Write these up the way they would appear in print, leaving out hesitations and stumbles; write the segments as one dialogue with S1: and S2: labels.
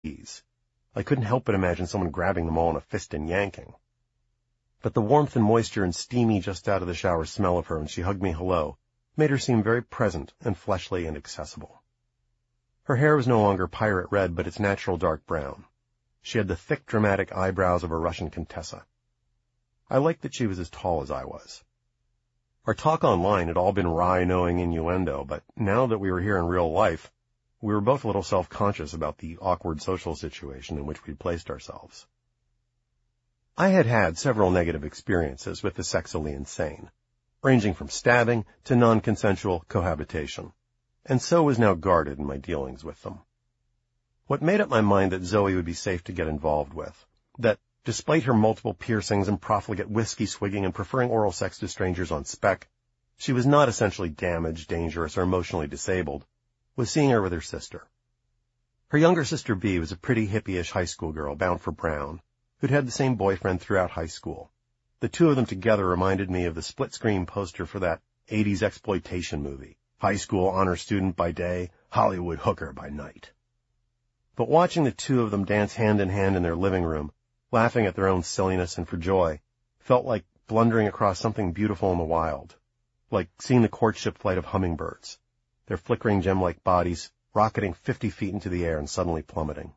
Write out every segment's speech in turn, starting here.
S1: ease. I couldn't help but imagine someone grabbing them all in a fist and yanking. But the warmth and moisture and steamy just out of the shower smell of her when she hugged me hello made her seem very present and fleshly and accessible. Her hair was no longer pirate red, but its natural dark brown. She had the thick, dramatic eyebrows of a Russian contessa. I liked that she was as tall as I was. Our talk online had all been wry, knowing innuendo, but now that we were here in real life, we were both a little self-conscious about the awkward social situation in which we'd placed ourselves. I had had several negative experiences with the sexually insane, ranging from stabbing to non-consensual cohabitation, and so was now guarded in my dealings with them. What made up my mind that Zoe would be safe to get involved with, that despite her multiple piercings and profligate whiskey-swigging and preferring oral sex to strangers on spec, she was not essentially damaged, dangerous, or emotionally disabled, was seeing her with her sister. Her younger sister Bea was a pretty hippie-ish high school girl bound for Brown, who'd had the same boyfriend throughout high school. The two of them together reminded me of the split-screen poster for that 80s exploitation movie, high school honor student by day, Hollywood hooker by night. But watching the two of them dance hand in hand in their living room, laughing at their own silliness and for joy, felt like blundering across something beautiful in the wild, like seeing the courtship flight of hummingbirds, their flickering gem-like bodies rocketing 50 feet into the air and suddenly plummeting.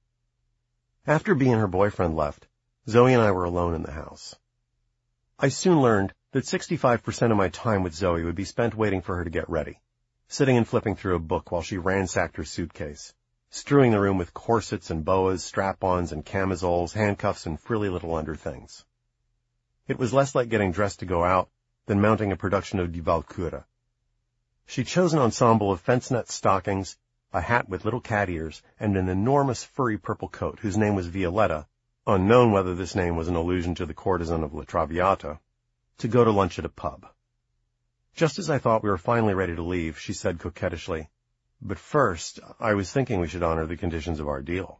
S1: After Bea and her boyfriend left, Zoe and I were alone in the house. I soon learned that 65% of my time with Zoe would be spent waiting for her to get ready, sitting and flipping through a book while she ransacked her suitcase, strewing the room with corsets and boas, strap-ons and camisoles, handcuffs and frilly little underthings. It was less like getting dressed to go out than mounting a production of Die Walküre. She chose an ensemble of fence-net stockings, a hat with little cat ears, and an enormous furry purple coat whose name was Violetta, unknown whether this name was an allusion to the courtesan of La Traviata, to go to lunch at a pub. Just as I thought we were finally ready to leave, she said coquettishly, "But first, I was thinking we should honor the conditions of our deal."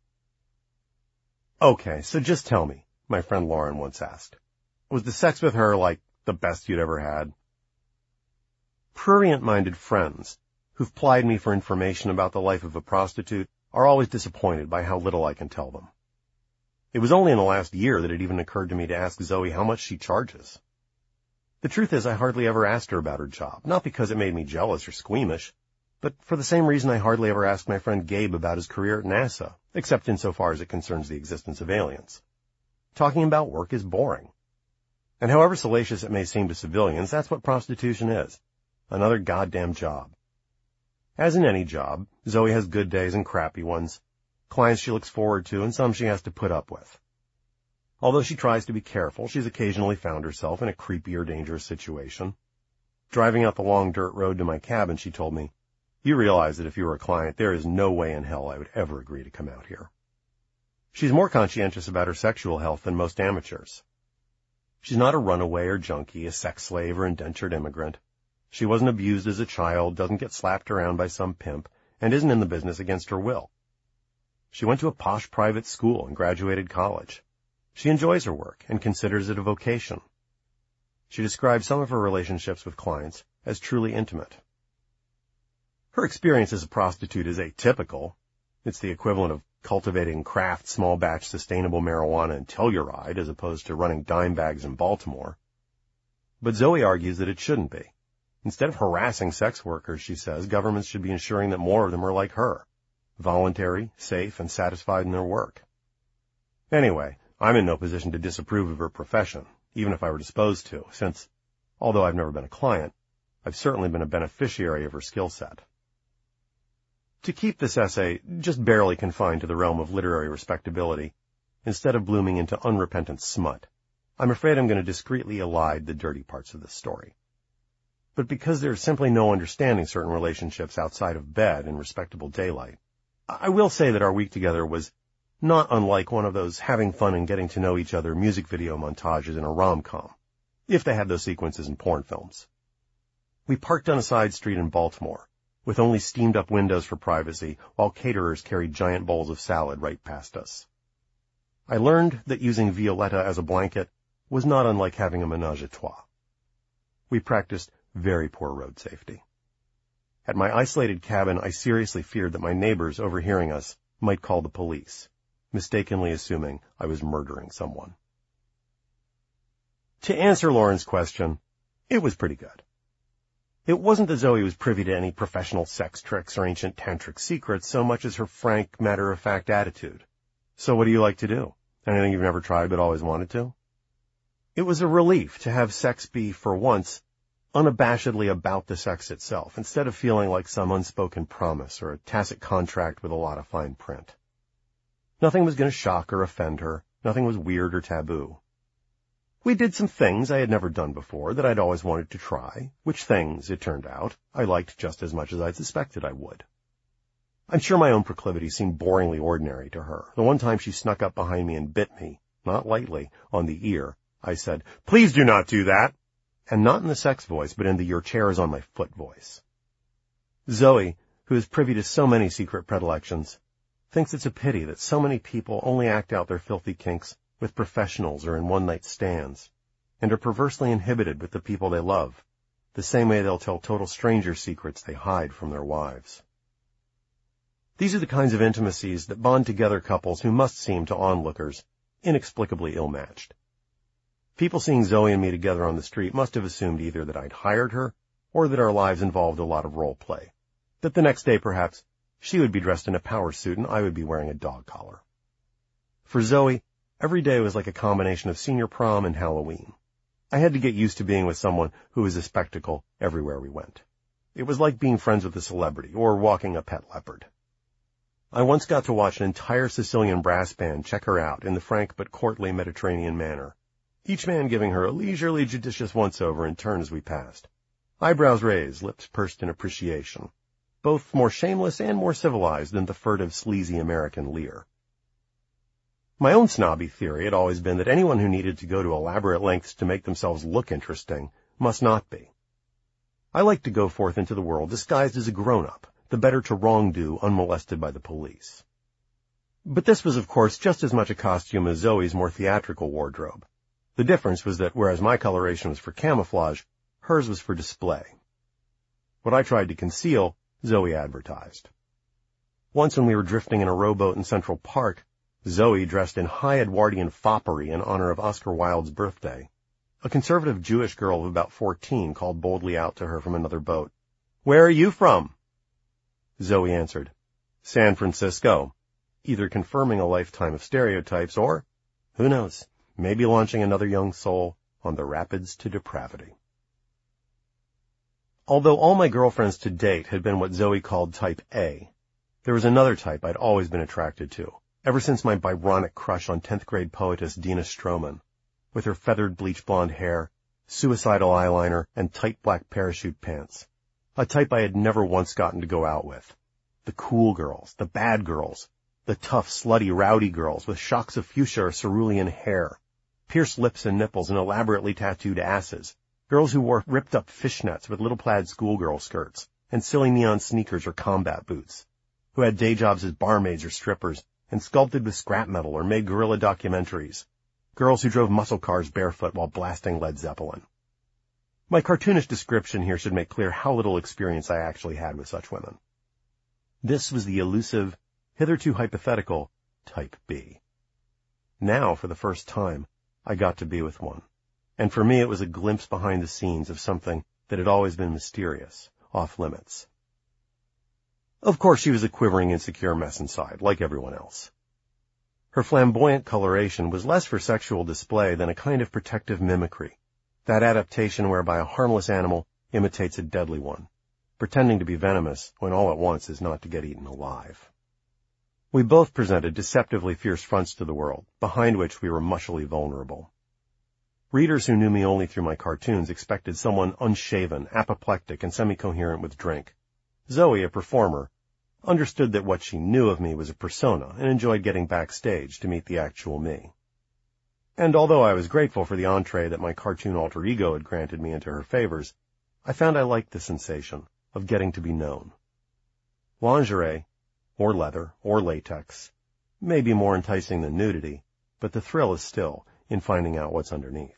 S1: "Okay, so just tell me," my friend Lauren once asked. "Was the sex with her like the best you'd ever had?" Prurient-minded friends who've plied me for information about the life of a prostitute are always disappointed by how little I can tell them. It was only in the last year that it even occurred to me to ask Zoe how much she charges. The truth is I hardly ever asked her about her job, not because it made me jealous or squeamish, but for the same reason I hardly ever asked my friend Gabe about his career at NASA, except insofar as it concerns the existence of aliens. Talking about work is boring. And however salacious it may seem to civilians, that's what prostitution is. Another goddamn job. As in any job, Zoe has good days and crappy ones, clients she looks forward to and some she has to put up with. Although she tries to be careful, she's occasionally found herself in a creepy or dangerous situation. Driving out the long dirt road to my cabin, she told me, "You realize that if you were a client, there is no way in hell I would ever agree to come out here." She's more conscientious about her sexual health than most amateurs. She's not a runaway or junkie, a sex slave or indentured immigrant. She wasn't abused as a child, doesn't get slapped around by some pimp, and isn't in the business against her will. She went to a posh private school and graduated college. She enjoys her work and considers it a vocation. She describes some of her relationships with clients as truly intimate. Her experience as a prostitute is atypical. It's the equivalent of cultivating craft, small-batch, sustainable marijuana in Telluride as opposed to running dime bags in Baltimore. But Zoe argues that it shouldn't be. Instead of harassing sex workers, she says, governments should be ensuring that more of them are like her, voluntary, safe, and satisfied in their work. Anyway, I'm in no position to disapprove of her profession, even if I were disposed to, since, although I've never been a client, I've certainly been a beneficiary of her skill set. To keep this essay just barely confined to the realm of literary respectability, instead of blooming into unrepentant smut, I'm afraid I'm going to discreetly elide the dirty parts of this story. But because there's simply no understanding certain relationships outside of bed in respectable daylight, I will say that our week together was not unlike one of those having fun and getting to know each other music video montages in a rom-com, if they had those sequences in porn films. We parked on a side street in Baltimore, with only steamed-up windows for privacy, while caterers carried giant bowls of salad right past us. I learned that using Violetta as a blanket was not unlike having a ménage à trois. We practiced very poor road safety. At my isolated cabin, I seriously feared that my neighbors, overhearing us, might call the police, mistakenly assuming I was murdering someone. To answer Lauren's question, it was pretty good. It wasn't that Zoe was privy to any professional sex tricks or ancient tantric secrets so much as her frank, matter-of-fact attitude. So what do you like to do? Anything you've never tried but always wanted to? It was a relief to have sex be, for once, unabashedly about the sex itself, instead of feeling like some unspoken promise or a tacit contract with a lot of fine print. Nothing was going to shock or offend her. Nothing was weird or taboo. We did some things I had never done before that I'd always wanted to try, which things, it turned out, I liked just as much as I'd suspected I would. I'm sure my own proclivities seemed boringly ordinary to her. The one time she snuck up behind me and bit me, not lightly, on the ear, I said, "Please do not do that," and not in the sex voice, but in the "your chair is on my foot" voice. Zoe, who is privy to so many secret predilections, thinks it's a pity that so many people only act out their filthy kinks with professionals or in one-night stands, and are perversely inhibited with the people they love, the same way they'll tell total strangers secrets they hide from their wives. These are the kinds of intimacies that bond together couples who must seem to onlookers inexplicably ill-matched. People seeing Zoe and me together on the street must have assumed either that I'd hired her or that our lives involved a lot of role play, that the next day perhaps she would be dressed in a power suit and I would be wearing a dog collar. For Zoe, every day was like a combination of senior prom and Halloween. I had to get used to being with someone who was a spectacle everywhere we went. It was like being friends with a celebrity or walking a pet leopard. I once got to watch an entire Sicilian brass band check her out in the frank but courtly Mediterranean manner, each man giving her a leisurely, judicious once-over in turn as we passed. Eyebrows raised, lips pursed in appreciation, both more shameless and more civilized than the furtive, sleazy American leer. My own snobby theory had always been that anyone who needed to go to elaborate lengths to make themselves look interesting must not be. I liked to go forth into the world disguised as a grown-up, the better to wrong-do unmolested by the police. But this was, of course, just as much a costume as Zoe's more theatrical wardrobe. The difference was that whereas my coloration was for camouflage, hers was for display. What I tried to conceal, Zoe advertised. Once when we were drifting in a rowboat in Central Park, Zoe, dressed in high Edwardian foppery in honor of Oscar Wilde's birthday, a conservative Jewish girl of about 14 called boldly out to her from another boat, "Where are you from?" Zoe answered, "San Francisco," either confirming a lifetime of stereotypes or, who knows, maybe launching another young soul on the rapids to depravity. Although all my girlfriends to date had been what Zoe called type A, there was another type I'd always been attracted to, ever since my Byronic crush on 10th grade poetess Dina Stroman, with her feathered bleach blonde hair, suicidal eyeliner, and tight black parachute pants. A type I had never once gotten to go out with. The cool girls, the bad girls, the tough, slutty, rowdy girls with shocks of fuchsia or cerulean hair, pierced lips and nipples and elaborately tattooed asses, girls who wore ripped-up fishnets with little plaid schoolgirl skirts and silly neon sneakers or combat boots, who had day jobs as barmaids or strippers and sculpted with scrap metal or made guerrilla documentaries, girls who drove muscle cars barefoot while blasting Led Zeppelin. My cartoonish description here should make clear how little experience I actually had with such women. This was the elusive, hitherto hypothetical, type B. Now, for the first time, I got to be with one, and for me it was a glimpse behind the scenes of something that had always been mysterious, off-limits. Of course, she was a quivering, insecure mess inside, like everyone else. Her flamboyant coloration was less for sexual display than a kind of protective mimicry, that adaptation whereby a harmless animal imitates a deadly one, pretending to be venomous when all it wants is not to get eaten alive. We both presented deceptively fierce fronts to the world, behind which we were mushily vulnerable. Readers who knew me only through my cartoons expected someone unshaven, apoplectic, and semi-coherent with drink. Zoe, a performer, understood that what she knew of me was a persona and enjoyed getting backstage to meet the actual me. And although I was grateful for the entree that my cartoon alter ego had granted me into her favors, I found I liked the sensation of getting to be known. Lingerie, or leather, or latex, may be more enticing than nudity, but the thrill is still in finding out what's underneath.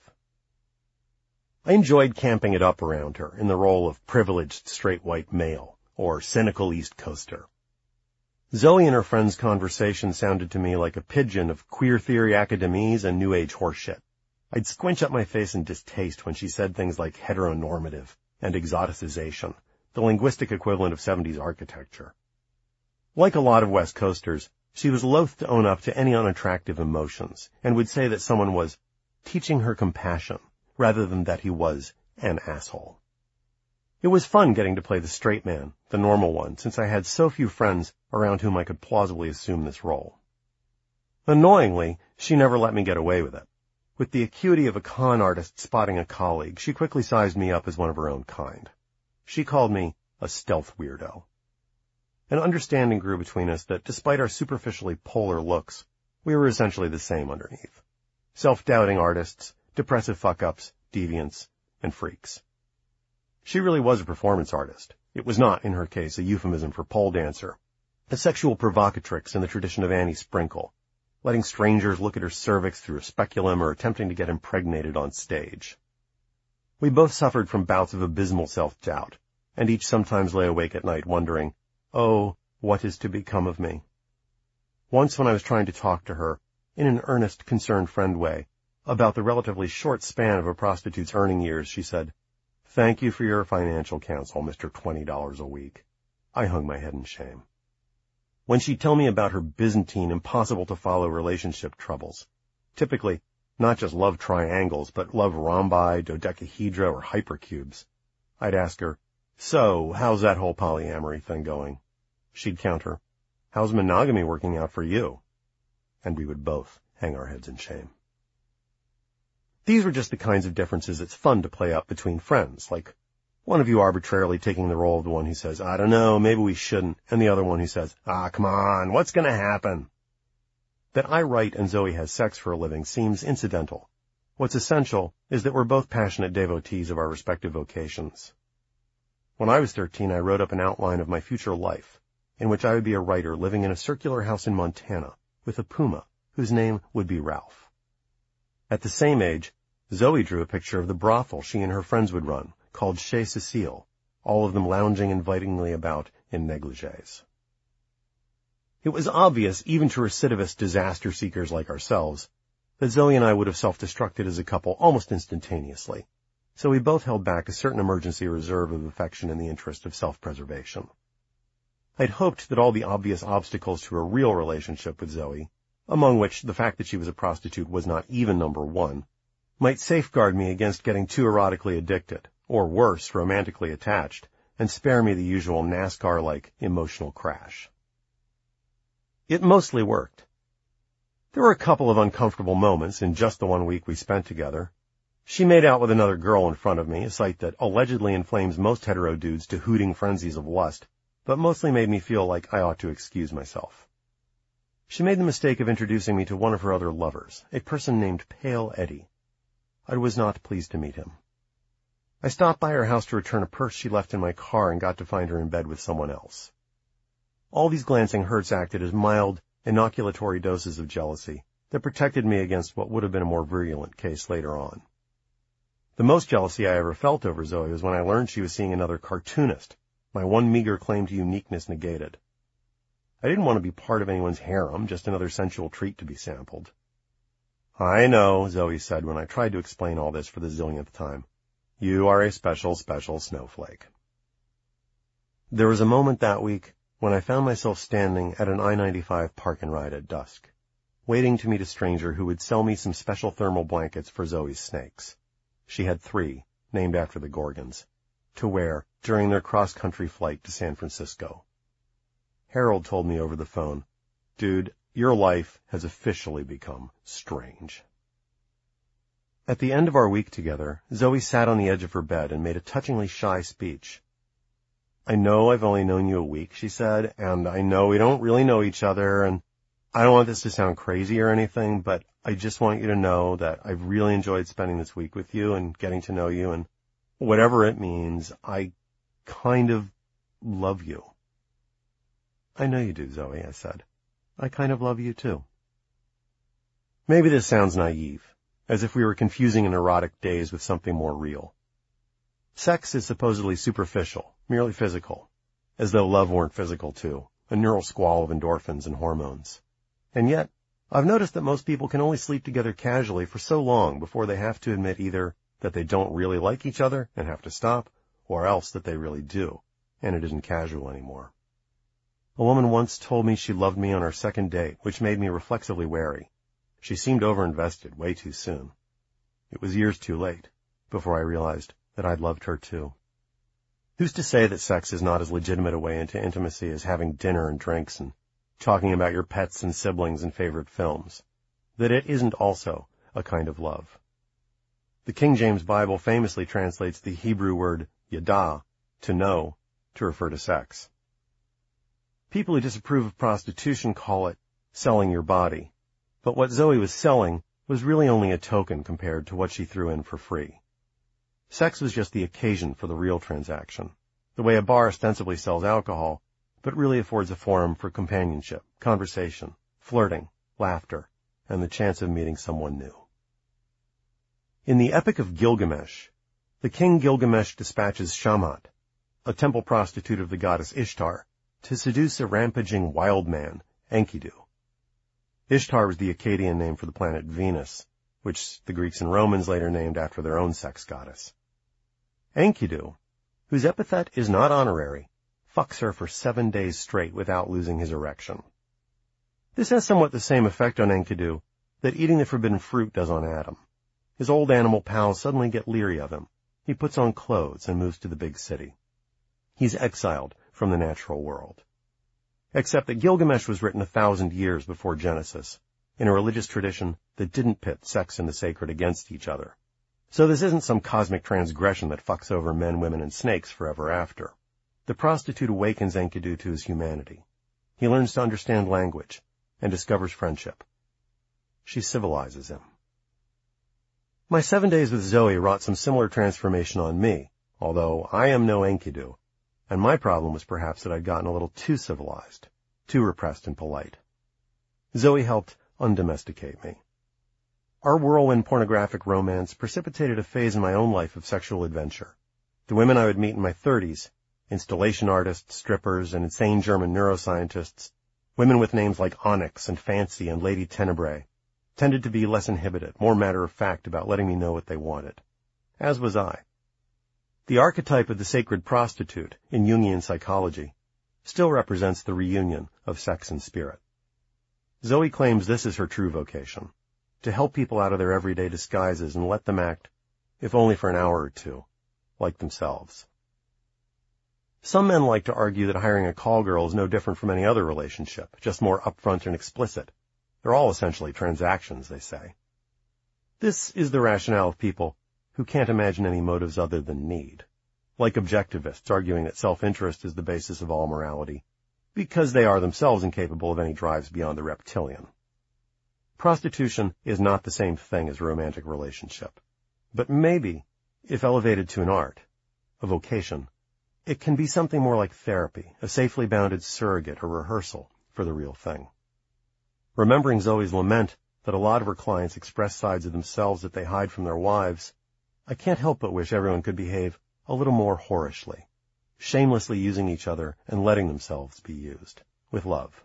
S1: I enjoyed camping it up around her in the role of privileged straight white male, or cynical East Coaster. Zoe and her friend's conversation sounded to me like a pigeon of queer theory academies and New Age horseshit. I'd squinch up my face in distaste when she said things like heteronormative and exoticization, the linguistic equivalent of 70s architecture. Like a lot of West Coasters, she was loath to own up to any unattractive emotions and would say that someone was teaching her compassion rather than that he was an asshole. It was fun getting to play the straight man, the normal one, since I had so few friends around whom I could plausibly assume this role. Annoyingly, she never let me get away with it. With the acuity of a con artist spotting a colleague, she quickly sized me up as one of her own kind. She called me a stealth weirdo. An understanding grew between us that despite our superficially polar looks, we were essentially the same underneath. Self-doubting artists, depressive fuck-ups, deviants, and freaks. She really was a performance artist. It was not, in her case, a euphemism for pole dancer. A sexual provocatrix in the tradition of Annie Sprinkle, letting strangers look at her cervix through a speculum or attempting to get impregnated on stage. We both suffered from bouts of abysmal self-doubt, and each sometimes lay awake at night wondering, oh, what is to become of me? Once when I was trying to talk to her, in an earnest, concerned friend way, about the relatively short span of a prostitute's earning years, she said, "Thank you for your financial counsel, Mr. $20 a week." I hung my head in shame. When she'd tell me about her Byzantine, impossible-to-follow relationship troubles, typically not just love triangles, but love rhombi, dodecahedra, or hypercubes, I'd ask her, "So, how's that whole polyamory thing going?" She'd counter, "How's monogamy working out for you?" And we would both hang our heads in shame. These were just the kinds of differences it's fun to play up between friends, like one of you arbitrarily taking the role of the one who says, "I don't know, maybe we shouldn't," and the other one who says, "Come on, what's going to happen?" That I write and Zoe has sex for a living seems incidental. What's essential is that we're both passionate devotees of our respective vocations. When I was 13, I wrote up an outline of my future life, in which I would be a writer living in a circular house in Montana with a puma, whose name would be Ralph. At the same age, Zoe drew a picture of the brothel she and her friends would run, called Chez Cecile, all of them lounging invitingly about in negligés. It was obvious, even to recidivist disaster seekers like ourselves, that Zoe and I would have self-destructed as a couple almost instantaneously, so we both held back a certain emergency reserve of affection in the interest of self-preservation. I'd hoped that all the obvious obstacles to a real relationship with Zoe, among which the fact that she was a prostitute was not even number one, might safeguard me against getting too erotically addicted, or worse, romantically attached, and spare me the usual NASCAR-like emotional crash. It mostly worked. There were a couple of uncomfortable moments in just the 1 week we spent together. She made out with another girl in front of me, a sight that allegedly inflames most hetero dudes to hooting frenzies of lust, but mostly made me feel like I ought to excuse myself. She made the mistake of introducing me to one of her other lovers, a person named Pale Eddie. I was not pleased to meet him. I stopped by her house to return a purse she left in my car and got to find her in bed with someone else. All these glancing hurts acted as mild, inoculatory doses of jealousy that protected me against what would have been a more virulent case later on. The most jealousy I ever felt over Zoe was when I learned she was seeing another cartoonist, my one meager claim to uniqueness negated. I didn't want to be part of anyone's harem, just another sensual treat to be sampled. "I know," Zoe said when I tried to explain all this for the zillionth time. "You are a special, special snowflake." There was a moment that week when I found myself standing at an I-95 park and ride at dusk, waiting to meet a stranger who would sell me some special thermal blankets for Zoe's snakes. She had 3, named after the Gorgons, to wear during their cross-country flight to San Francisco. Harold told me over the phone, "Dude, your life has officially become strange." At the end of our week together, Zoe sat on the edge of her bed and made a touchingly shy speech. "I know I've only known you a week," she said, "and I know we don't really know each other, and I don't want this to sound crazy or anything, but I just want you to know that I've really enjoyed spending this week with you and getting to know you, and whatever it means, I kind of love you." "I know you do, Zoe," I said. "I kind of love you too." Maybe this sounds naive, as if we were confusing an erotic daze with something more real. Sex is supposedly superficial, merely physical, as though love weren't physical too, a neural squall of endorphins and hormones. And yet, I've noticed that most people can only sleep together casually for so long before they have to admit either that they don't really like each other and have to stop, or else that they really do, and it isn't casual anymore. A woman once told me she loved me on our second date, which made me reflexively wary. She seemed overinvested way too soon. It was years too late before I realized that I'd loved her too. Who's to say that sex is not as legitimate a way into intimacy as having dinner and drinks and talking about your pets and siblings and favorite films? That it isn't also a kind of love. The King James Bible famously translates the Hebrew word yada, to know, to refer to sex. People who disapprove of prostitution call it selling your body, but what Zoe was selling was really only a token compared to what she threw in for free. Sex was just the occasion for the real transaction, the way a bar ostensibly sells alcohol, but really affords a forum for companionship, conversation, flirting, laughter, and the chance of meeting someone new. In the Epic of Gilgamesh, the king Gilgamesh dispatches Shamat, a temple prostitute of the goddess Ishtar, to seduce a rampaging wild man, Enkidu. Ishtar was the Akkadian name for the planet Venus, which the Greeks and Romans later named after their own sex goddess. Enkidu, whose epithet is not honorary, fucks her for 7 days straight without losing his erection. This has somewhat the same effect on Enkidu that eating the forbidden fruit does on Adam. His old animal pals suddenly get leery of him. He puts on clothes and moves to the big city. He's exiled from the natural world. Except that Gilgamesh was written 1,000 years before Genesis, in a religious tradition that didn't pit sex and the sacred against each other. So this isn't some cosmic transgression that fucks over men, women, and snakes forever after. The prostitute awakens Enkidu to his humanity. He learns to understand language and discovers friendship. She civilizes him. My 7 days with Zoe wrought some similar transformation on me, although I am no Enkidu, and my problem was perhaps that I'd gotten a little too civilized, too repressed and polite. Zoe helped undomesticate me. Our whirlwind pornographic romance precipitated a phase in my own life of sexual adventure. The women I would meet in my 30s, installation artists, strippers, and insane German neuroscientists, women with names like Onyx and Fancy and Lady Tenebrae, tended to be less inhibited, more matter-of-fact about letting me know what they wanted. As was I. The archetype of the sacred prostitute in Jungian psychology still represents the reunion of sex and spirit. Zoe claims this is her true vocation, to help people out of their everyday disguises and let them act, if only for an hour or two, like themselves. Some men like to argue that hiring a call girl is no different from any other relationship, just more upfront and explicit. They're all essentially transactions, they say. This is the rationale of people who can't imagine any motives other than need, like objectivists arguing that self-interest is the basis of all morality, because they are themselves incapable of any drives beyond the reptilian. Prostitution is not the same thing as a romantic relationship, but maybe, if elevated to an art, a vocation, it can be something more like therapy, a safely bounded surrogate or rehearsal for the real thing. Remembering Zoe's lament that a lot of her clients express sides of themselves that they hide from their wives, I can't help but wish everyone could behave a little more whorishly, shamelessly using each other and letting themselves be used, with love.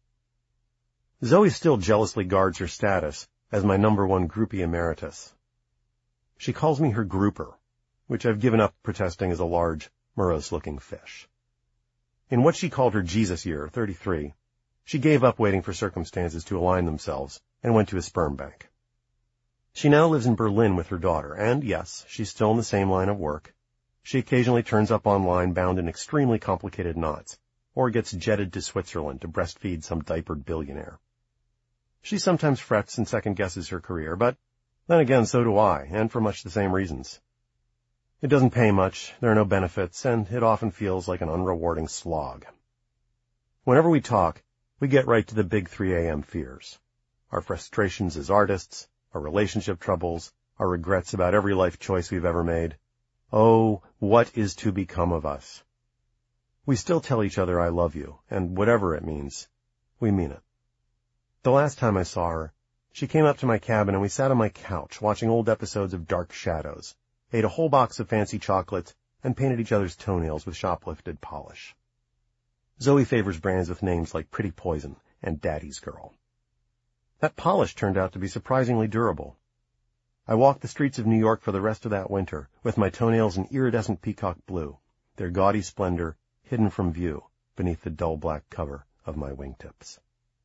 S1: Zoe still jealously guards her status as my #1 groupie emeritus. She calls me her grouper, which I've given up protesting as a large, morose-looking fish. In what she called her Jesus year, 33, she gave up waiting for circumstances to align themselves and went to a sperm bank. She now lives in Berlin with her daughter, and yes, she's still in the same line of work. She occasionally turns up online bound in extremely complicated knots, or gets jetted to Switzerland to breastfeed some diapered billionaire. She sometimes frets and second-guesses her career, but then again, so do I, and for much the same reasons. It doesn't pay much, there are no benefits, and it often feels like an unrewarding slog. Whenever we talk, we get right to the big 3 a.m. fears. Our frustrations as artists, our relationship troubles, our regrets about every life choice we've ever made. Oh, what is to become of us? We still tell each other I love you, and whatever it means, we mean it. The last time I saw her, she came up to my cabin and we sat on my couch watching old episodes of Dark Shadows, ate a whole box of fancy chocolates, and painted each other's toenails with shoplifted polish. Zoe favors brands with names like Pretty Poison and Daddy's Girl. That polish turned out to be surprisingly durable. I walked the streets of New York for the rest of that winter, with my toenails an iridescent peacock blue, their gaudy splendor hidden from view beneath the dull black cover of my wingtips.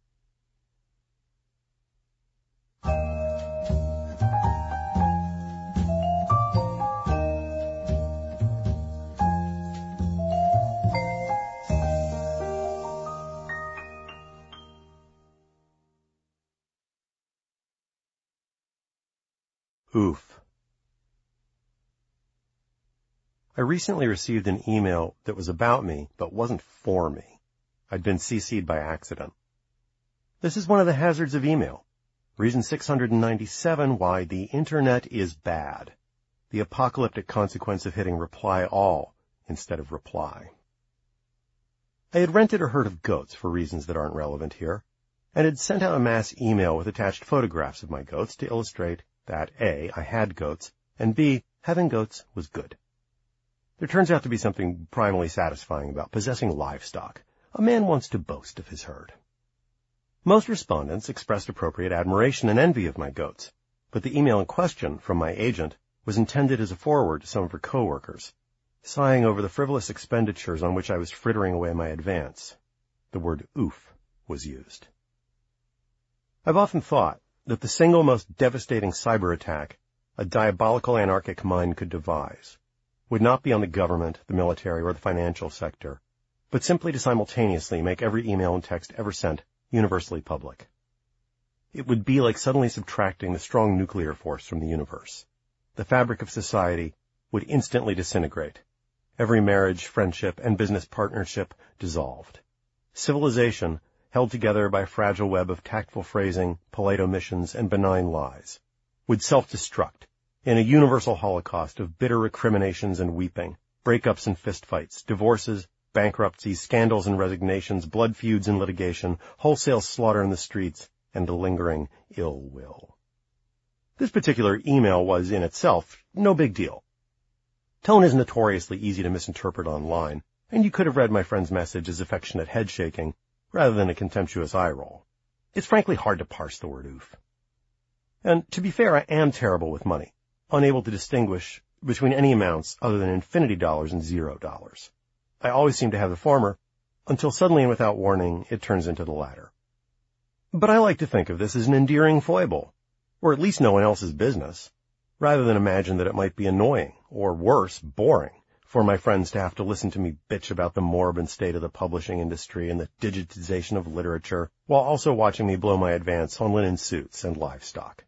S1: Oof. I recently received an email that was about me, but wasn't for me. I'd been CC'd by accident. This is one of the hazards of email. Reason 697 why the Internet is bad. The apocalyptic consequence of hitting reply all instead of reply. I had rented or heard of goats for reasons that aren't relevant here, and had sent out a mass email with attached photographs of my goats to illustrate that A, I had goats, and B, having goats was good. There turns out to be something primally satisfying about possessing livestock. A man wants to boast of his herd. Most respondents expressed appropriate admiration and envy of my goats, but the email in question from my agent was intended as a forward to some of her coworkers, sighing over the frivolous expenditures on which I was frittering away my advance. The word oof was used. I've often thought that the single most devastating cyber attack a diabolical anarchic mind could devise would not be on the government, the military, or the financial sector, but simply to simultaneously make every email and text ever sent universally public. It would be like suddenly subtracting the strong nuclear force from the universe. The fabric of society would instantly disintegrate. Every marriage, friendship, and business partnership dissolved. Civilization, held together by a fragile web of tactful phrasing, polite omissions, and benign lies, would self-destruct in a universal holocaust of bitter recriminations and weeping, breakups and fistfights, divorces, bankruptcies, scandals and resignations, blood feuds and litigation, wholesale slaughter in the streets, and lingering ill will. This particular email was, in itself, no big deal. Tone is notoriously easy to misinterpret online, and you could have read my friend's message as affectionate head-shaking rather than a contemptuous eye roll. It's frankly hard to parse the word oof. And to be fair, I am terrible with money, unable to distinguish between any amounts other than infinity dollars and $0. I always seem to have the former, until suddenly and without warning, it turns into the latter. But I like to think of this as an endearing foible, or at least no one else's business, rather than imagine that it might be annoying, or worse, boring, for my friends to have to listen to me bitch about the moribund state of the publishing industry and the digitization of literature, while also watching me blow my advance on linen suits and livestock.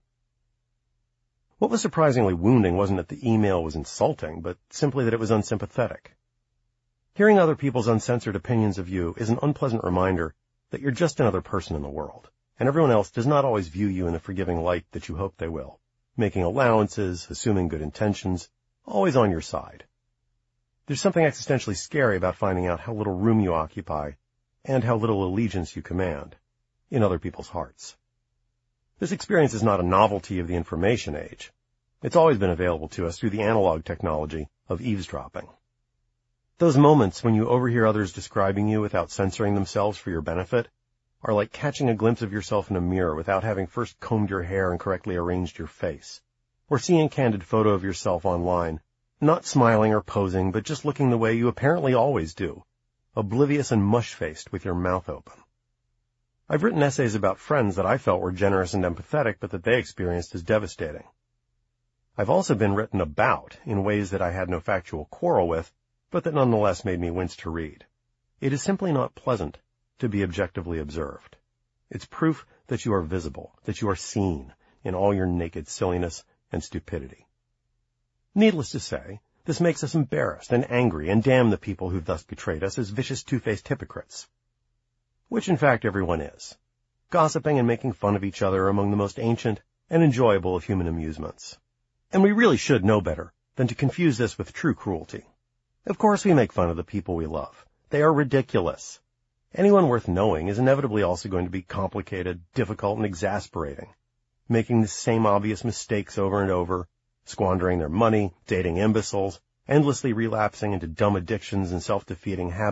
S1: What was surprisingly wounding wasn't that the email was insulting, but simply that it was unsympathetic. Hearing other people's uncensored opinions of you is an unpleasant reminder that you're just another person in the world, and everyone else does not always view you in the forgiving light that you hope they will, making allowances, assuming good intentions, always on your side. There's something existentially scary about finding out how little room you occupy and how little allegiance you command in other people's hearts. This experience is not a novelty of the information age. It's always been available to us through the analog technology of eavesdropping. Those moments when you overhear others describing you without censoring themselves for your benefit are like catching a glimpse of yourself in a mirror without having first combed your hair and correctly arranged your face, or seeing a candid photo of yourself online, not smiling or posing, but just looking the way you apparently always do, oblivious and mush-faced with your mouth open. I've written essays about friends that I felt were generous and empathetic, but that they experienced as devastating. I've also been written about in ways that I had no factual quarrel with, but that nonetheless made me wince to read. It is simply not pleasant to be objectively observed. It's proof that you are visible, that you are seen in all your naked silliness and stupidity. Needless to say, this makes us embarrassed and angry and damn the people who've thus betrayed us as vicious two-faced hypocrites. Which in fact everyone is. Gossiping and making fun of each other are among the most ancient and enjoyable of human amusements. And we really should know better than to confuse this with true cruelty. Of course we make fun of the people we love. They are ridiculous. Anyone worth knowing is inevitably also going to be complicated, difficult, and exasperating, making the same obvious mistakes over and over, squandering their money, dating imbeciles, endlessly relapsing into dumb addictions and self-defeating habits,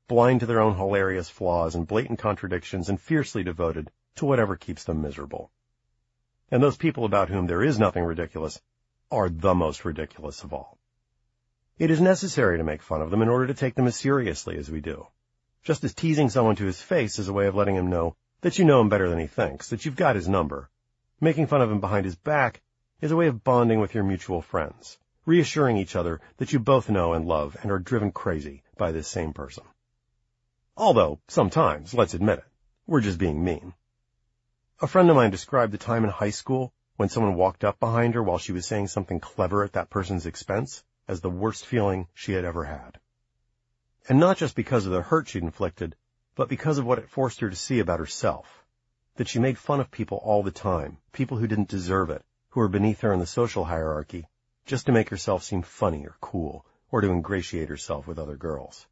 S1: blind to their own hilarious flaws and blatant contradictions and fiercely devoted to whatever keeps them miserable. And those people about whom there is nothing ridiculous are the most ridiculous of all. It is necessary to make fun of them in order to take them as seriously as we do. Just as teasing someone to his face is a way of letting him know that you know him better than he thinks, that you've got his number. Making fun of him behind his back is a way of bonding with your mutual friends, reassuring each other that you both know and love and are driven crazy by this same person. Although, sometimes, let's admit it, we're just being mean. A friend of mine described the time in high school when someone walked up behind her while she was saying something clever at that person's expense as the worst feeling she had ever had. And not just because of the hurt she'd inflicted, but because of what it forced her to see about herself. That she made fun of people all the time, people who didn't deserve it, who were beneath her in the social hierarchy, just to make herself seem funny or cool, or to ingratiate herself with other girls.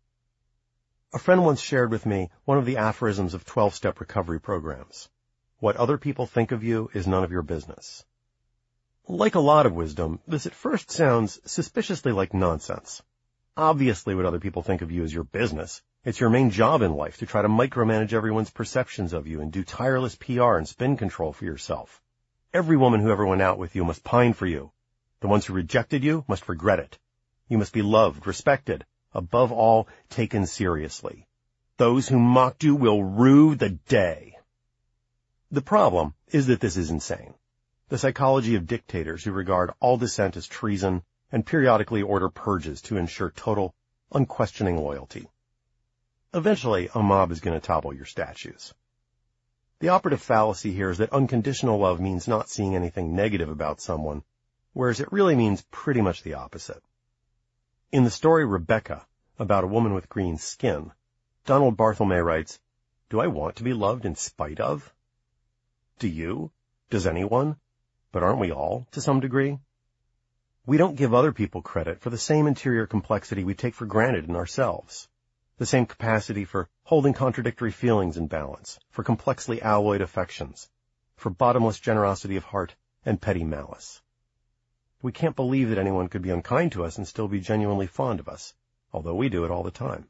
S1: A friend once shared with me one of the aphorisms of 12-step recovery programs. What other people think of you is none of your business. Like a lot of wisdom, this at first sounds suspiciously like nonsense. Obviously, what other people think of you is your business. It's your main job in life to try to micromanage everyone's perceptions of you and do tireless PR and spin control for yourself. Every woman who ever went out with you must pine for you. The ones who rejected you must regret it. You must be loved, respected, above all, taken seriously. Those who mocked you will rue the day. The problem is that this is insane. The psychology of dictators who regard all dissent as treason and periodically order purges to ensure total, unquestioning loyalty. Eventually, a mob is going to topple your statues. The operative fallacy here is that unconditional love means not seeing anything negative about someone, whereas it really means pretty much the opposite. In the story Rebecca, about a woman with green skin, Donald Barthelme writes, "Do I want to be loved in spite of? Do you? Does anyone? But aren't we all, to some degree? We don't give other people credit for the same interior complexity we take for granted in ourselves. The same capacity for holding contradictory feelings in balance, for complexly alloyed affections, for bottomless generosity of heart and petty malice. We can't believe that anyone could be unkind to us and still be genuinely fond of us, although we do it all the time."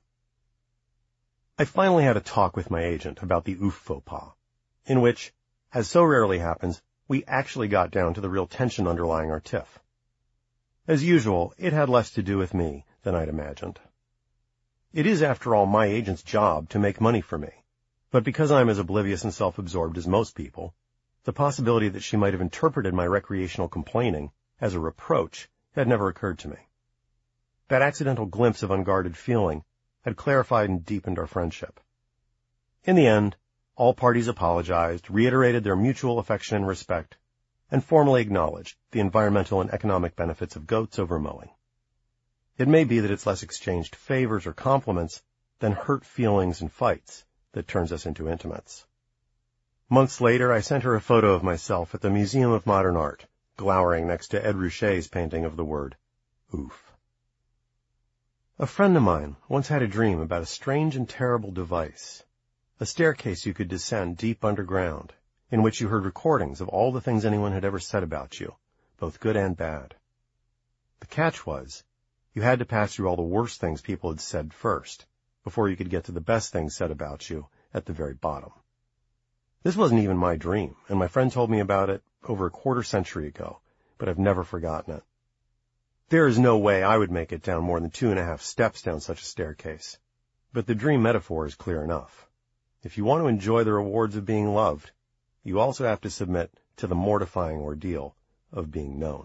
S1: I finally had a talk with my agent about the oof faux pas, in which, as so rarely happens, we actually got down to the real tension underlying our tiff. As usual, it had less to do with me than I'd imagined. It is, after all, my agent's job to make money for me, but because I'm as oblivious and self-absorbed as most people, the possibility that she might have interpreted my recreational complaining as a reproach had never occurred to me. That accidental glimpse of unguarded feeling had clarified and deepened our friendship. In the end, all parties apologized, reiterated their mutual affection and respect, and formally acknowledged the environmental and economic benefits of goats over mowing. It may be that it's less exchanged favors or compliments than hurt feelings and fights that turns us into intimates. Months later, I sent her a photo of myself at the Museum of Modern Art, glowering next to Ed Ruscha's painting of the word oof. A friend of mine once had a dream about a strange and terrible device, a staircase you could descend deep underground, in which you heard recordings of all the things anyone had ever said about you, both good and bad. The catch was, you had to pass through all the worst things people had said first, before you could get to the best things said about you at the very bottom. This wasn't even my dream, and my friend told me about it over a quarter-century ago, but I've never forgotten it. There is no way I would make it down more than 2.5 steps down such a staircase, but the dream metaphor is clear enough. If you want to enjoy the rewards of being loved, you also have to submit to the mortifying ordeal of being known.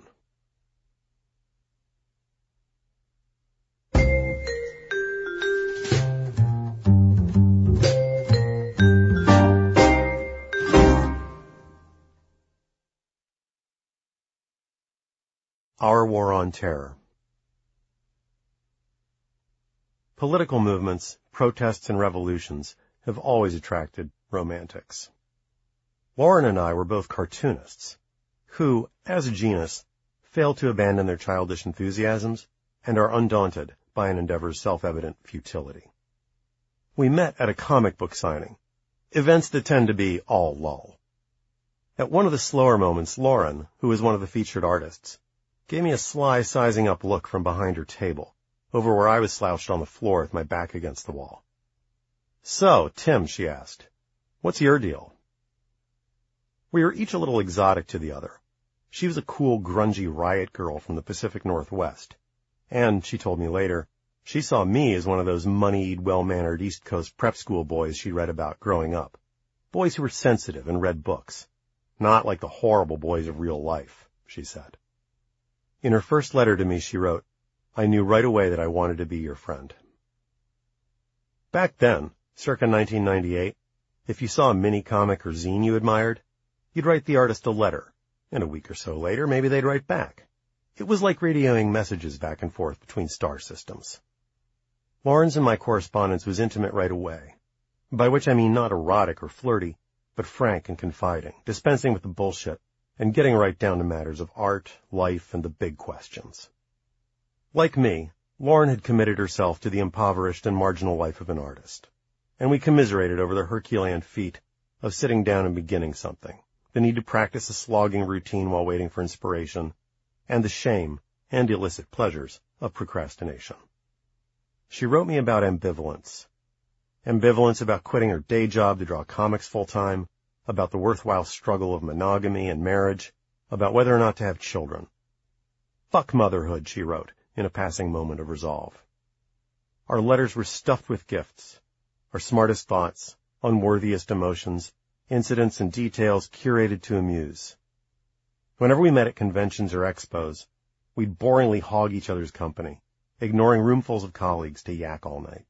S1: Our War on Terror. Political movements, protests, and revolutions have always attracted romantics. Lauren and I were both cartoonists, who, as a genus, fail to abandon their childish enthusiasms and are undaunted by an endeavor's self-evident futility. We met at a comic book signing, events that tend to be all lull. At one of the slower moments, Lauren, who was one of the featured artists, gave me a sly sizing-up look from behind her table, over where I was slouched on the floor with my back against the wall. "So, Tim," she asked, "what's your deal?" We were each a little exotic to the other. She was a cool, grungy riot girl from the Pacific Northwest. And, she told me later, she saw me as one of those moneyed, well-mannered East Coast prep school boys she read about growing up. Boys who were sensitive and read books. Not like the horrible boys of real life, she said. In her first letter to me, she wrote, "I knew right away that I wanted to be your friend." Back then, circa 1998, if you saw a mini-comic or zine you admired, you'd write the artist a letter, and a week or so later, maybe they'd write back. It was like radioing messages back and forth between star systems. Lauren's and my correspondence was intimate right away, by which I mean not erotic or flirty, but frank and confiding, dispensing with the bullshit, and getting right down to matters of art, life, and the big questions. Like me, Lauren had committed herself to the impoverished and marginal life of an artist, and we commiserated over the Herculean feat of sitting down and beginning something, the need to practice a slogging routine while waiting for inspiration, and the shame and illicit pleasures of procrastination. She wrote me about ambivalence. Ambivalence about quitting her day job to draw comics full-time, about the worthwhile struggle of monogamy and marriage, about whether or not to have children. "Fuck motherhood," she wrote, in a passing moment of resolve. Our letters were stuffed with gifts, our smartest thoughts, unworthiest emotions, incidents and details curated to amuse. Whenever we met at conventions or expos, we'd boringly hog each other's company, ignoring roomfuls of colleagues to yak all night.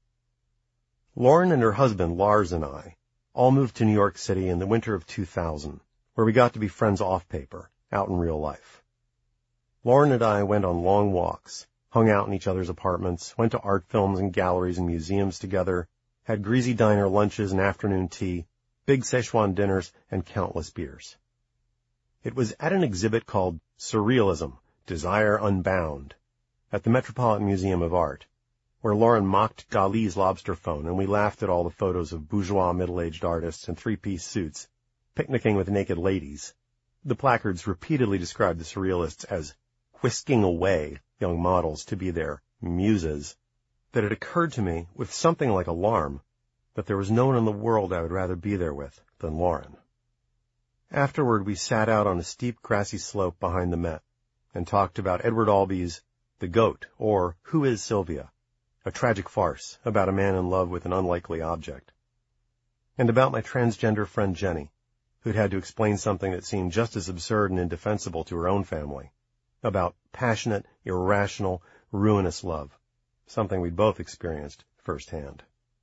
S1: Lauren and her husband, Lars, and I all moved to New York City in the winter of 2000, where we got to be friends off paper, out in real life. Lauren and I went on long walks, hung out in each other's apartments, went to art films and galleries and museums together, had greasy diner lunches and afternoon tea, big Szechuan dinners, and countless beers. It was at an exhibit called Surrealism, Desire Unbound, at the Metropolitan Museum of Art, where Lauren mocked Dali's lobster phone and we laughed at all the photos of bourgeois middle-aged artists in three-piece suits, picnicking with naked ladies. The placards repeatedly described the surrealists as whisking away young models to be their muses, that it occurred to me, with something like alarm, that there was no one in the world I would rather be there with than Lauren. Afterward, we sat out on a steep, grassy slope behind the Met and talked about Edward Albee's The Goat, or Who is Sylvia?, a tragic farce about a man in love with an unlikely object, and about my transgender friend Jenny, who'd had to explain something that seemed just as absurd and indefensible to her own family, about passionate, irrational, ruinous love, something we'd both experienced firsthand.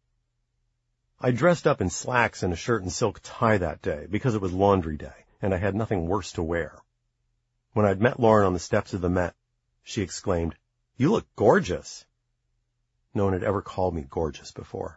S1: I dressed up in slacks and a shirt and silk tie that day because it was laundry day, and I had nothing worse to wear. When I'd met Lauren on the steps of the Met, she exclaimed, "You look gorgeous." No one had ever called me gorgeous before.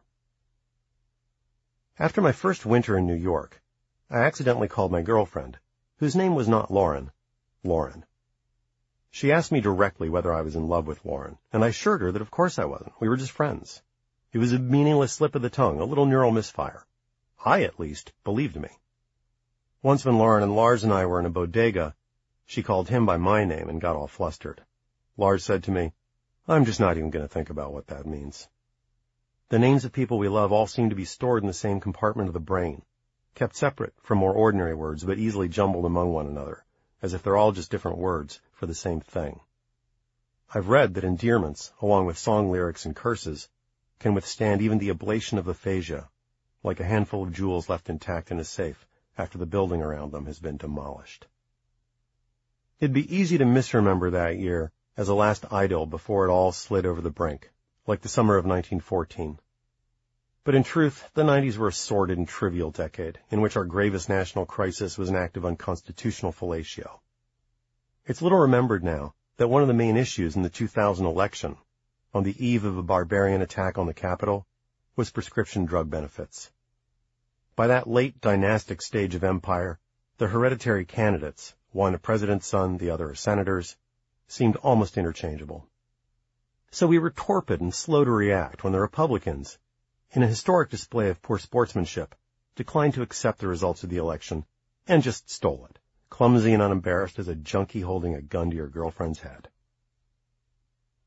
S1: After my first winter in New York, I accidentally called my girlfriend, whose name was not Lauren, Lauren. She asked me directly whether I was in love with Lauren, and I assured her that of course I wasn't. We were just friends. It was a meaningless slip of the tongue, a little neural misfire. I, at least, believed me. Once when Lauren and Lars and I were in a bodega, she called him by my name and got all flustered. Lars said to me, "I'm just not even going to think about what that means." The names of people we love all seem to be stored in the same compartment of the brain, kept separate from more ordinary words, but easily jumbled among one another, as if they're all just different words for the same thing. I've read that endearments, along with song lyrics and curses, can withstand even the ablation of aphasia, like a handful of jewels left intact in a safe after the building around them has been demolished. It'd be easy to misremember that year as a last idyll before it all slid over the brink, like the summer of 1914. But in truth, the 90s were a sordid and trivial decade, in which our gravest national crisis was an act of unconstitutional fellatio. It's little remembered now that one of the main issues in the 2000 election, on the eve of a barbarian attack on the Capitol, was prescription drug benefits. By that late dynastic stage of empire, the hereditary candidates, one a president's son, the other a senator's, seemed almost interchangeable. So we were torpid and slow to react when the Republicans, in a historic display of poor sportsmanship, declined to accept the results of the election and just stole it, clumsy and unembarrassed as a junkie holding a gun to your girlfriend's head.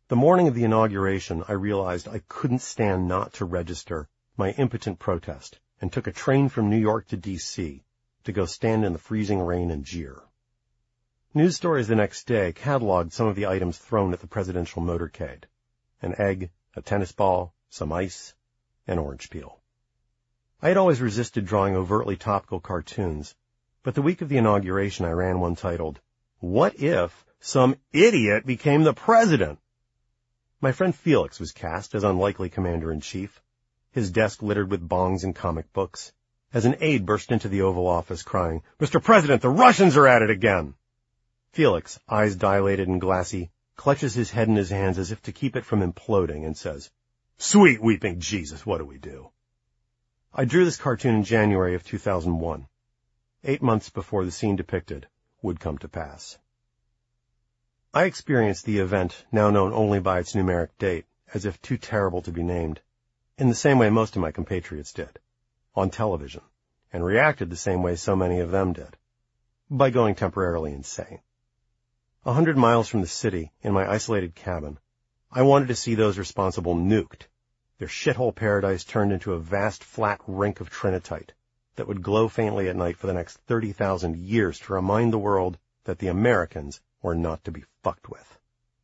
S1: The morning of the inauguration, I realized I couldn't stand not to register my impotent protest and took a train from New York to D.C. to go stand in the freezing rain and jeer. News stories the next day cataloged some of the items thrown at the presidential motorcade: an egg, a tennis ball, some ice, and orange peel. I had always resisted drawing overtly topical cartoons, but the week of the inauguration I ran one titled, "What if some idiot became the president?" My friend Felix was cast as unlikely commander-in-chief, his desk littered with bongs and comic books, as an aide burst into the Oval Office crying, "Mr. President, the Russians are at it again!" Felix, eyes dilated and glassy, clutches his head in his hands as if to keep it from imploding and says, "Sweet weeping Jesus, what do we do?" I drew this cartoon in January of 2001, 8 months before the scene depicted would come to pass. I experienced the event, now known only by its numeric date, as if too terrible to be named, in the same way most of my compatriots did, on television, and reacted the same way so many of them did, by going temporarily insane. 100 miles from the city, in my isolated cabin, I wanted to see those responsible nuked, their shithole paradise turned into a vast flat rink of trinitite that would glow faintly at night for the next 30,000 years to remind the world that the Americans were not to be fucked with.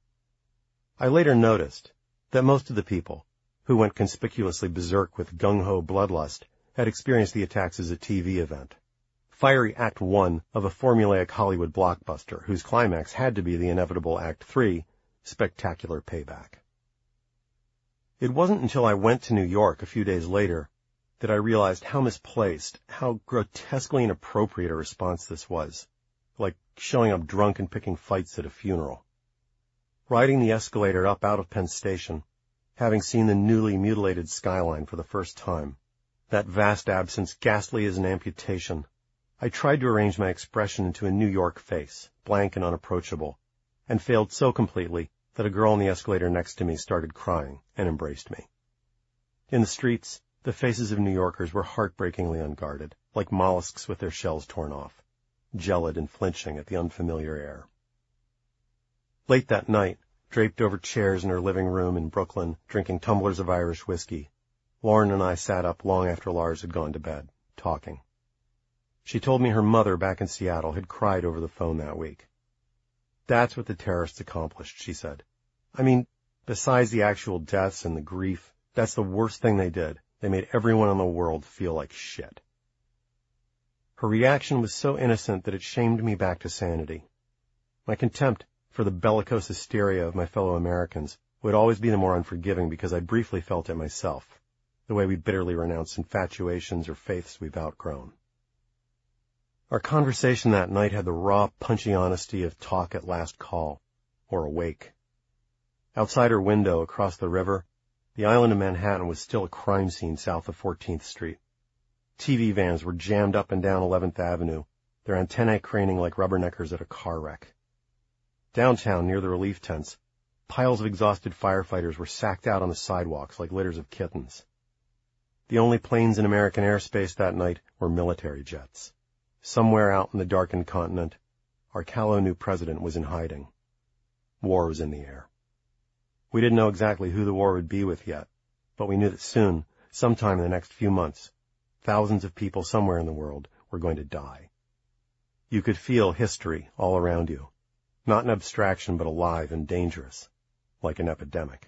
S1: I later noticed that most of the people who went conspicuously berserk with gung-ho bloodlust had experienced the attacks as a TV event. Fiery Act 1 of a formulaic Hollywood blockbuster whose climax had to be the inevitable Act 3, spectacular payback. It wasn't until I went to New York a few days later that I realized how misplaced, how grotesquely inappropriate a response this was, like showing up drunk and picking fights at a funeral. Riding the escalator up out of Penn Station, having seen the newly mutilated skyline for the first time, that vast absence ghastly as an amputation, I tried to arrange my expression into a New York face, blank and unapproachable, and failed so completely that a girl on the escalator next to me started crying and embraced me. In the streets, the faces of New Yorkers were heartbreakingly unguarded, like mollusks with their shells torn off, gelid and flinching at the unfamiliar air. Late that night, draped over chairs in her living room in Brooklyn, drinking tumblers of Irish whiskey, Lauren and I sat up long after Lars had gone to bed, talking. She told me her mother back in Seattle had cried over the phone that week. "That's what the terrorists accomplished," she said. "I mean, besides the actual deaths and the grief, that's the worst thing they did. They made everyone in the world feel like shit." Her reaction was so innocent that it shamed me back to sanity. My contempt for the bellicose hysteria of my fellow Americans would always be the more unforgiving because I briefly felt it myself, the way we bitterly renounce infatuations or faiths we've outgrown. Our conversation that night had the raw, punchy honesty of talk at last call, or awake. Outside her window, across the river, the island of Manhattan was still a crime scene south of 14th Street. TV vans were jammed up and down 11th Avenue, their antennae craning like rubberneckers at a car wreck. Downtown, near the relief tents, piles of exhausted firefighters were sacked out on the sidewalks like litters of kittens. The only planes in American airspace that night were military jets. Somewhere out in the darkened continent, our callow new president was in hiding. War was in the air. We didn't know exactly who the war would be with yet, but we knew that soon, sometime in the next few months, thousands of people somewhere in the world were going to die. You could feel history all around you, not an abstraction but alive and dangerous, like an epidemic.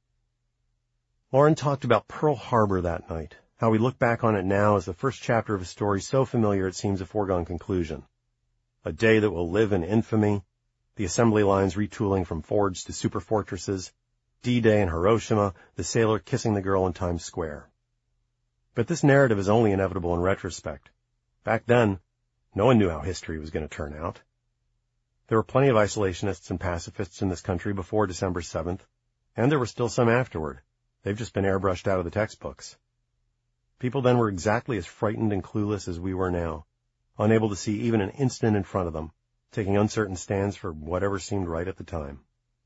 S1: Lauren talked about Pearl Harbor that night, how we look back on it now as the first chapter of a story so familiar it seems a foregone conclusion. A day that will live in infamy, the assembly lines retooling from forts to superfortresses, D-Day in Hiroshima, the sailor kissing the girl in Times Square. But this narrative is only inevitable in retrospect. Back then, no one knew how history was going to turn out. There were plenty of isolationists and pacifists in this country before December 7th, and there were still some afterward. They've just been airbrushed out of the textbooks. People then were exactly as frightened and clueless as we were now, unable to see even an instant in front of them, taking uncertain stands for whatever seemed right at the time.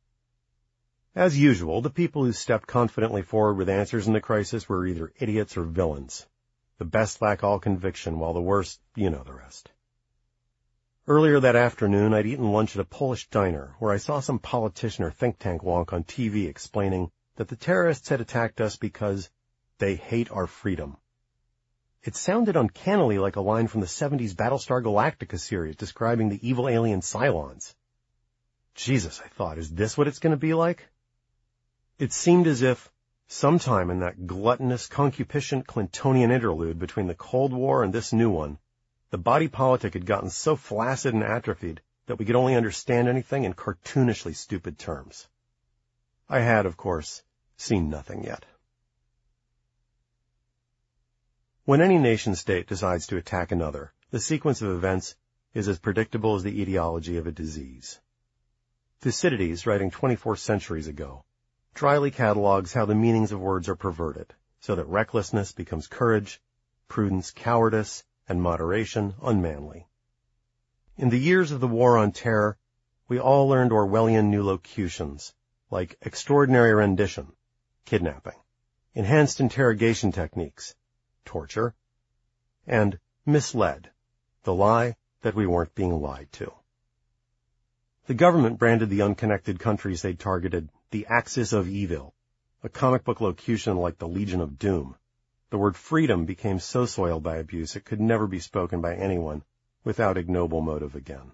S1: As usual, the people who stepped confidently forward with answers in the crisis were either idiots or villains. The best lack all conviction, while the worst, you know the rest. Earlier that afternoon, I'd eaten lunch at a Polish diner where I saw some politician or think tank wonk on TV explaining that the terrorists had attacked us because they hate our freedom. It sounded uncannily like a line from the 70s Battlestar Galactica series describing the evil alien Cylons. Jesus, I thought, is this what it's going to be like? It seemed as if, sometime in that gluttonous, concupiscent Clintonian interlude between the Cold War and this new one, the body politic had gotten so flaccid and atrophied that we could only understand anything in cartoonishly stupid terms. I had, of course, seen nothing yet. When any nation-state decides to attack another, the sequence of events is as predictable as the etiology of a disease. Thucydides, writing 24 centuries ago, dryly catalogues how the meanings of words are perverted, so that recklessness becomes courage, prudence cowardice, and moderation unmanly. In the years of the War on Terror, we all learned Orwellian new locutions, like extraordinary rendition, kidnapping, enhanced interrogation techniques, torture, and misled, the lie that we weren't being lied to. The government branded the unconnected countries they targeted the Axis of Evil, a comic book locution like the Legion of Doom. The word freedom became so soiled by abuse it could never be spoken by anyone without ignoble motive again.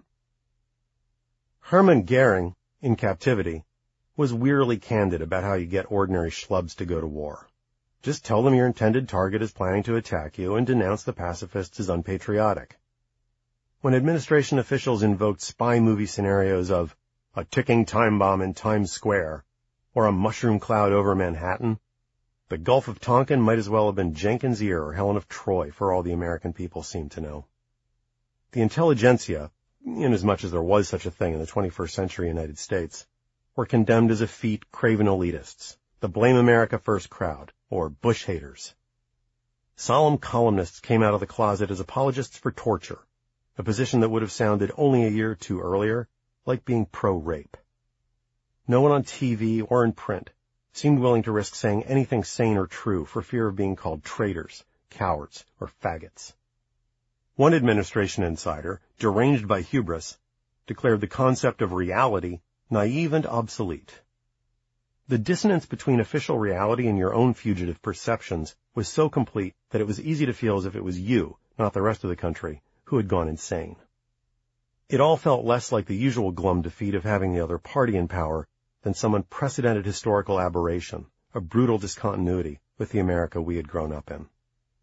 S1: Hermann Goering, in captivity, was wearily candid about how you get ordinary schlubs to go to war. Just tell them your intended target is planning to attack you and denounce the pacifists as unpatriotic. When administration officials invoked spy movie scenarios of a ticking time bomb in Times Square or a mushroom cloud over Manhattan, the Gulf of Tonkin might as well have been Jenkins' Ear or Helen of Troy for all the American people seemed to know. The intelligentsia, inasmuch as there was such a thing in the 21st century United States, were condemned as effete, craven elitists, the Blame America First crowd, or Bush haters. Solemn columnists came out of the closet as apologists for torture, a position that would have sounded only a year or two earlier like being pro-rape. No one on TV or in print seemed willing to risk saying anything sane or true for fear of being called traitors, cowards, or faggots. One administration insider, deranged by hubris, declared the concept of reality naive and obsolete. The dissonance between official reality and your own fugitive perceptions was so complete that it was easy to feel as if it was you, not the rest of the country, who had gone insane. It all felt less like the usual glum defeat of having the other party in power than some unprecedented historical aberration, a brutal discontinuity with the America we had grown up in.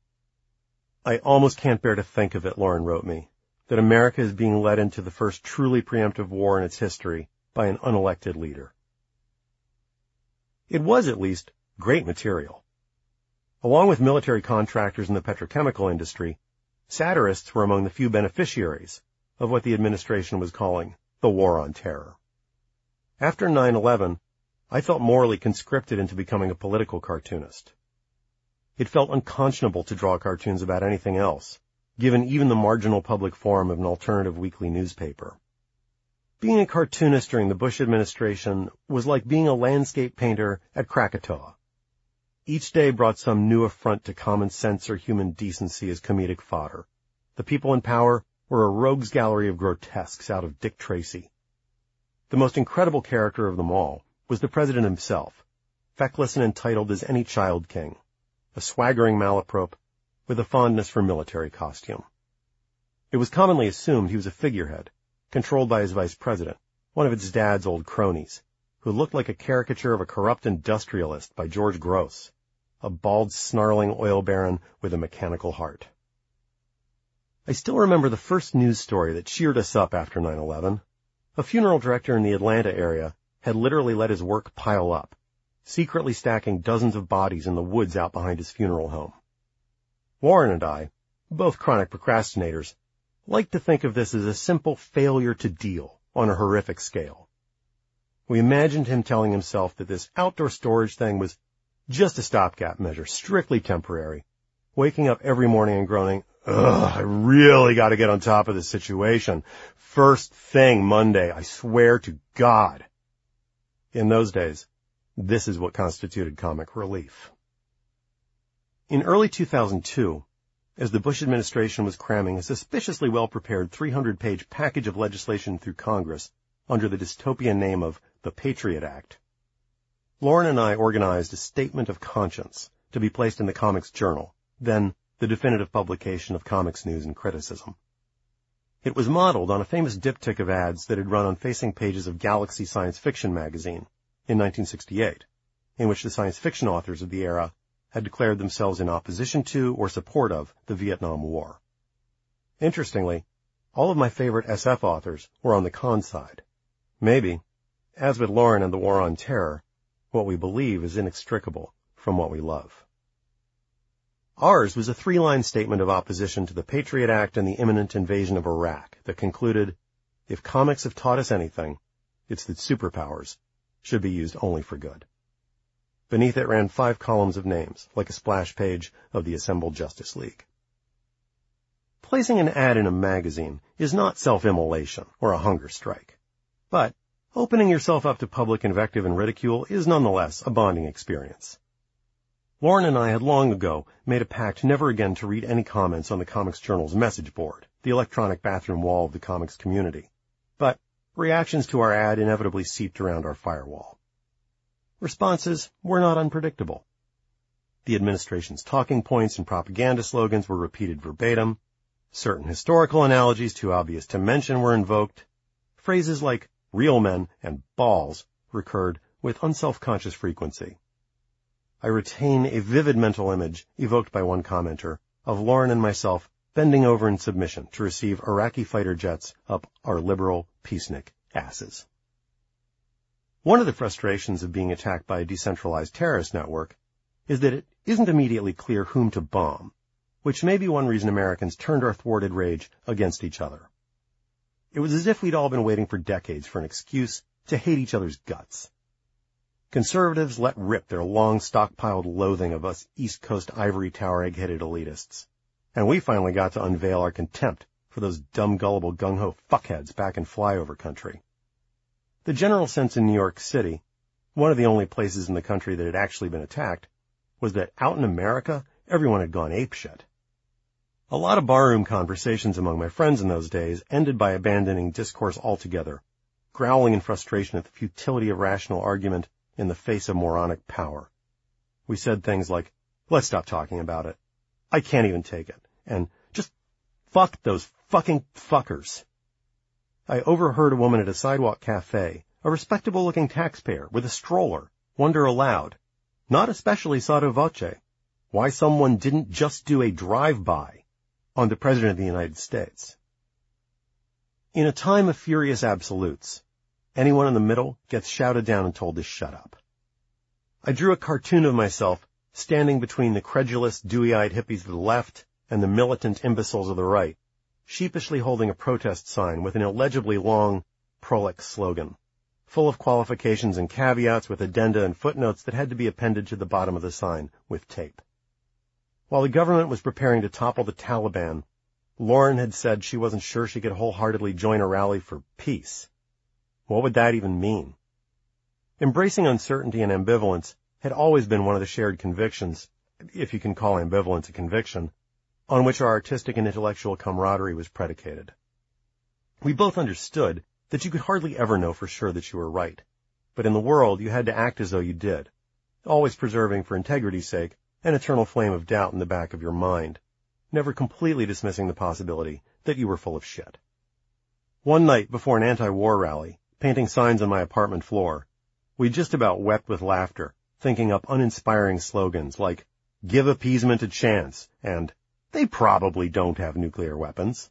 S1: I almost can't bear to think of it, Lauren wrote me, that America is being led into the first truly preemptive war in its history by an unelected leader. It was, at least, great material. Along with military contractors in the petrochemical industry, satirists were among the few beneficiaries of what the administration was calling the War on Terror. After 9/11, I felt morally conscripted into becoming a political cartoonist. It felt unconscionable to draw cartoons about anything else, given even the marginal public forum of an alternative weekly newspaper. Being a cartoonist during the Bush administration was like being a landscape painter at Krakatoa. Each day brought some new affront to common sense or human decency as comedic fodder. The people in power were a rogues gallery of grotesques out of Dick Tracy. The most incredible character of them all was the president himself, feckless and entitled as any child king, a swaggering malaprop with a fondness for military costume. It was commonly assumed he was a figurehead, controlled by his vice president, one of its dad's old cronies, who looked like a caricature of a corrupt industrialist by George Gross, a bald, snarling oil baron with a mechanical heart. I still remember the first news story that cheered us up after 9/11. A funeral director in the Atlanta area had literally let his work pile up, secretly stacking dozens of bodies in the woods out behind his funeral home. Warren and I, both chronic procrastinators, liked to think of this as a simple failure to deal on a horrific scale. We imagined him telling himself that this outdoor storage thing was just a stopgap measure, strictly temporary, waking up every morning and groaning, "Ugh, I really got to get on top of this situation. First thing Monday, I swear to God." In those days, this is what constituted comic relief. In early 2002, as the Bush administration was cramming a suspiciously well-prepared 300-page package of legislation through Congress under the dystopian name of the Patriot Act. Lauren and I organized a statement of conscience to be placed in the Comics Journal, then the definitive publication of comics news and criticism. It was modeled on a famous diptych of ads that had run on facing pages of Galaxy Science Fiction magazine in 1968, in which the science fiction authors of the era had declared themselves in opposition to or support of the Vietnam War. Interestingly, all of my favorite SF authors were on the con side. Maybe, as with Lauren and the War on Terror, what we believe is inextricable from what we love. Ours was a 3-line statement of opposition to the Patriot Act and the imminent invasion of Iraq that concluded, if comics have taught us anything, it's that superpowers should be used only for good. Beneath it ran 5 columns of names, like a splash page of the assembled Justice League. Placing an ad in a magazine is not self-immolation or a hunger strike, but opening yourself up to public invective and ridicule is nonetheless a bonding experience. Lauren and I had long ago made a pact never again to read any comments on the Comics Journal's message board, the electronic bathroom wall of the comics community, but reactions to our ad inevitably seeped around our firewall. Responses were not unpredictable. The administration's talking points and propaganda slogans were repeated verbatim. Certain historical analogies too obvious to mention were invoked. Phrases like real men and balls recurred with unselfconscious frequency. I retain a vivid mental image evoked by one commenter of Lauren and myself bending over in submission to receive Iraqi fighter jets up our liberal peacenik asses. One of the frustrations of being attacked by a decentralized terrorist network is that it isn't immediately clear whom to bomb, which may be one reason Americans turned our thwarted rage against each other. It was as if we'd all been waiting for decades for an excuse to hate each other's guts. Conservatives let rip their long stockpiled loathing of us East Coast ivory tower egg-headed elitists, and we finally got to unveil our contempt for those dumb gullible gung-ho fuckheads back in flyover country. The general sense in New York City, one of the only places in the country that had actually been attacked, was that out in America, everyone had gone apeshit. A lot of barroom conversations among my friends in those days ended by abandoning discourse altogether, growling in frustration at the futility of rational argument in the face of moronic power. We said things like, let's stop talking about it. I can't even take it. And just fuck those fucking fuckers. I overheard a woman at a sidewalk cafe, a respectable-looking taxpayer with a stroller, wonder aloud, not especially sotto voce, why someone didn't just do a drive-by on the President of the United States. In a time of furious absolutes, anyone in the middle gets shouted down and told to shut up. I drew a cartoon of myself standing between the credulous, dewy-eyed hippies of the left and the militant imbeciles of the right, sheepishly holding a protest sign with an illegibly long, prolix slogan, full of qualifications and caveats with addenda and footnotes that had to be appended to the bottom of the sign with tape. While the government was preparing to topple the Taliban, Lauren had said she wasn't sure she could wholeheartedly join a rally for peace. What would that even mean? Embracing uncertainty and ambivalence had always been one of the shared convictions, if you can call ambivalence a conviction, on which our artistic and intellectual camaraderie was predicated. We both understood that you could hardly ever know for sure that you were right, but in the world you had to act as though you did, always preserving for integrity's sake an eternal flame of doubt in the back of your mind, never completely dismissing the possibility that you were full of shit. One night before an anti-war rally, painting signs on my apartment floor, we just about wept with laughter, thinking up uninspiring slogans like, give appeasement a chance, and they probably don't have nuclear weapons.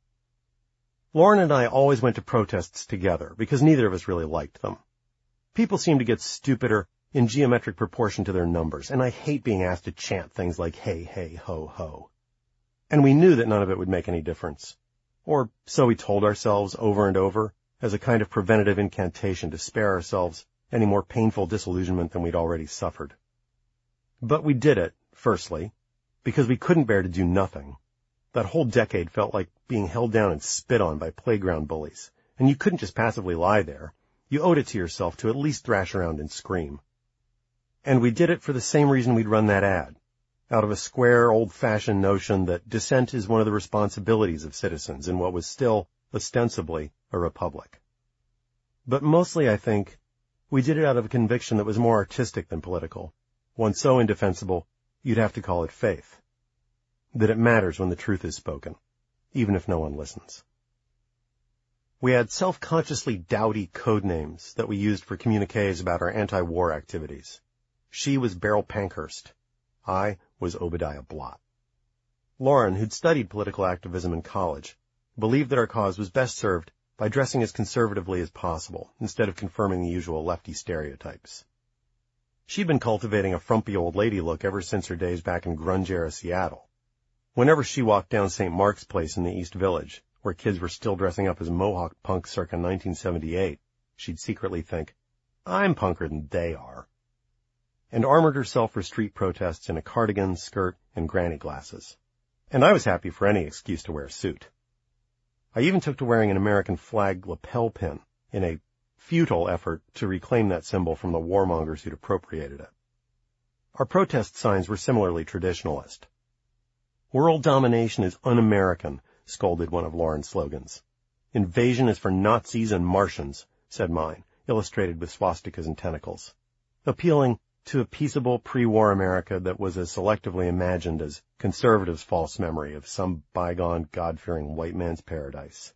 S1: Lauren and I always went to protests together because neither of us really liked them. People seem to get stupider in geometric proportion to their numbers, and I hate being asked to chant things like hey, hey, ho, ho. And we knew that none of it would make any difference. Or so we told ourselves over and over, as a kind of preventative incantation to spare ourselves any more painful disillusionment than we'd already suffered. But we did it, firstly, because we couldn't bear to do nothing. That whole decade felt like being held down and spit on by playground bullies, and you couldn't just passively lie there. You owed it to yourself to at least thrash around and scream. And we did it for the same reason we'd run that ad, out of a square, old-fashioned notion that dissent is one of the responsibilities of citizens in what was still, ostensibly, a republic. But mostly, I think, we did it out of a conviction that was more artistic than political, one so indefensible you'd have to call it faith, that it matters when the truth is spoken, even if no one listens. We had self-consciously dowdy code names that we used for communiques about our anti-war activities. She was Beryl Pankhurst. I was Obadiah Blott. Lauren, who'd studied political activism in college, believed that our cause was best served by dressing as conservatively as possible, instead of confirming the usual lefty stereotypes. She'd been cultivating a frumpy old lady look ever since her days back in grunge-era Seattle. Whenever she walked down St. Mark's Place in the East Village, where kids were still dressing up as Mohawk punks circa 1978, she'd secretly think, I'm punker than they are, and armored herself for street protests in a cardigan, skirt, and granny glasses. And I was happy for any excuse to wear a suit. I even took to wearing an American flag lapel pin in a futile effort to reclaim that symbol from the warmongers who'd appropriated it. Our protest signs were similarly traditionalist. World domination is un-American, scolded one of Lauren's slogans. Invasion is for Nazis and Martians, said mine, illustrated with swastikas and tentacles, appealing to a peaceable pre-war America that was as selectively imagined as conservatives' false memory of some bygone, God-fearing white man's paradise.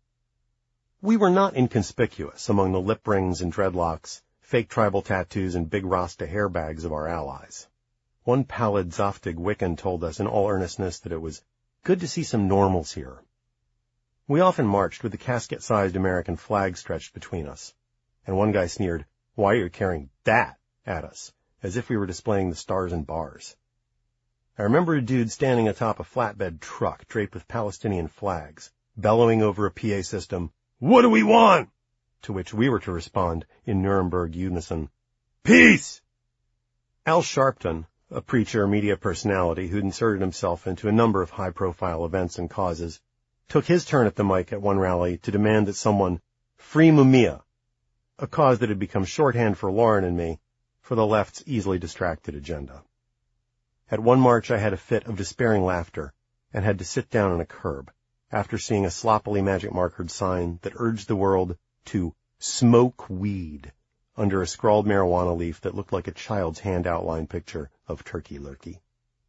S1: We were not inconspicuous among the lip rings and dreadlocks, fake tribal tattoos, and big Rasta hair bags of our allies. One pallid Zoftig Wiccan told us in all earnestness that it was good to see some normals here. We often marched with the casket-sized American flag stretched between us, and one guy sneered, "Why are you carrying that?" at us, as if we were displaying the stars and bars. I remember a dude standing atop a flatbed truck draped with Palestinian flags, bellowing over a PA system, "What do we want?" To which we were to respond in Nuremberg unison, "Peace!" Al Sharpton, a preacher, media personality who'd inserted himself into a number of high-profile events and causes, took his turn at the mic at one rally to demand that someone free Mumia, a cause that had become shorthand for Lauren and me for the left's easily distracted agenda. At one march I had a fit of despairing laughter and had to sit down on a curb after seeing a sloppily magic-markered sign that urged the world to smoke weed under a scrawled marijuana leaf that looked like a child's hand-outline picture of Turkey Lurkey.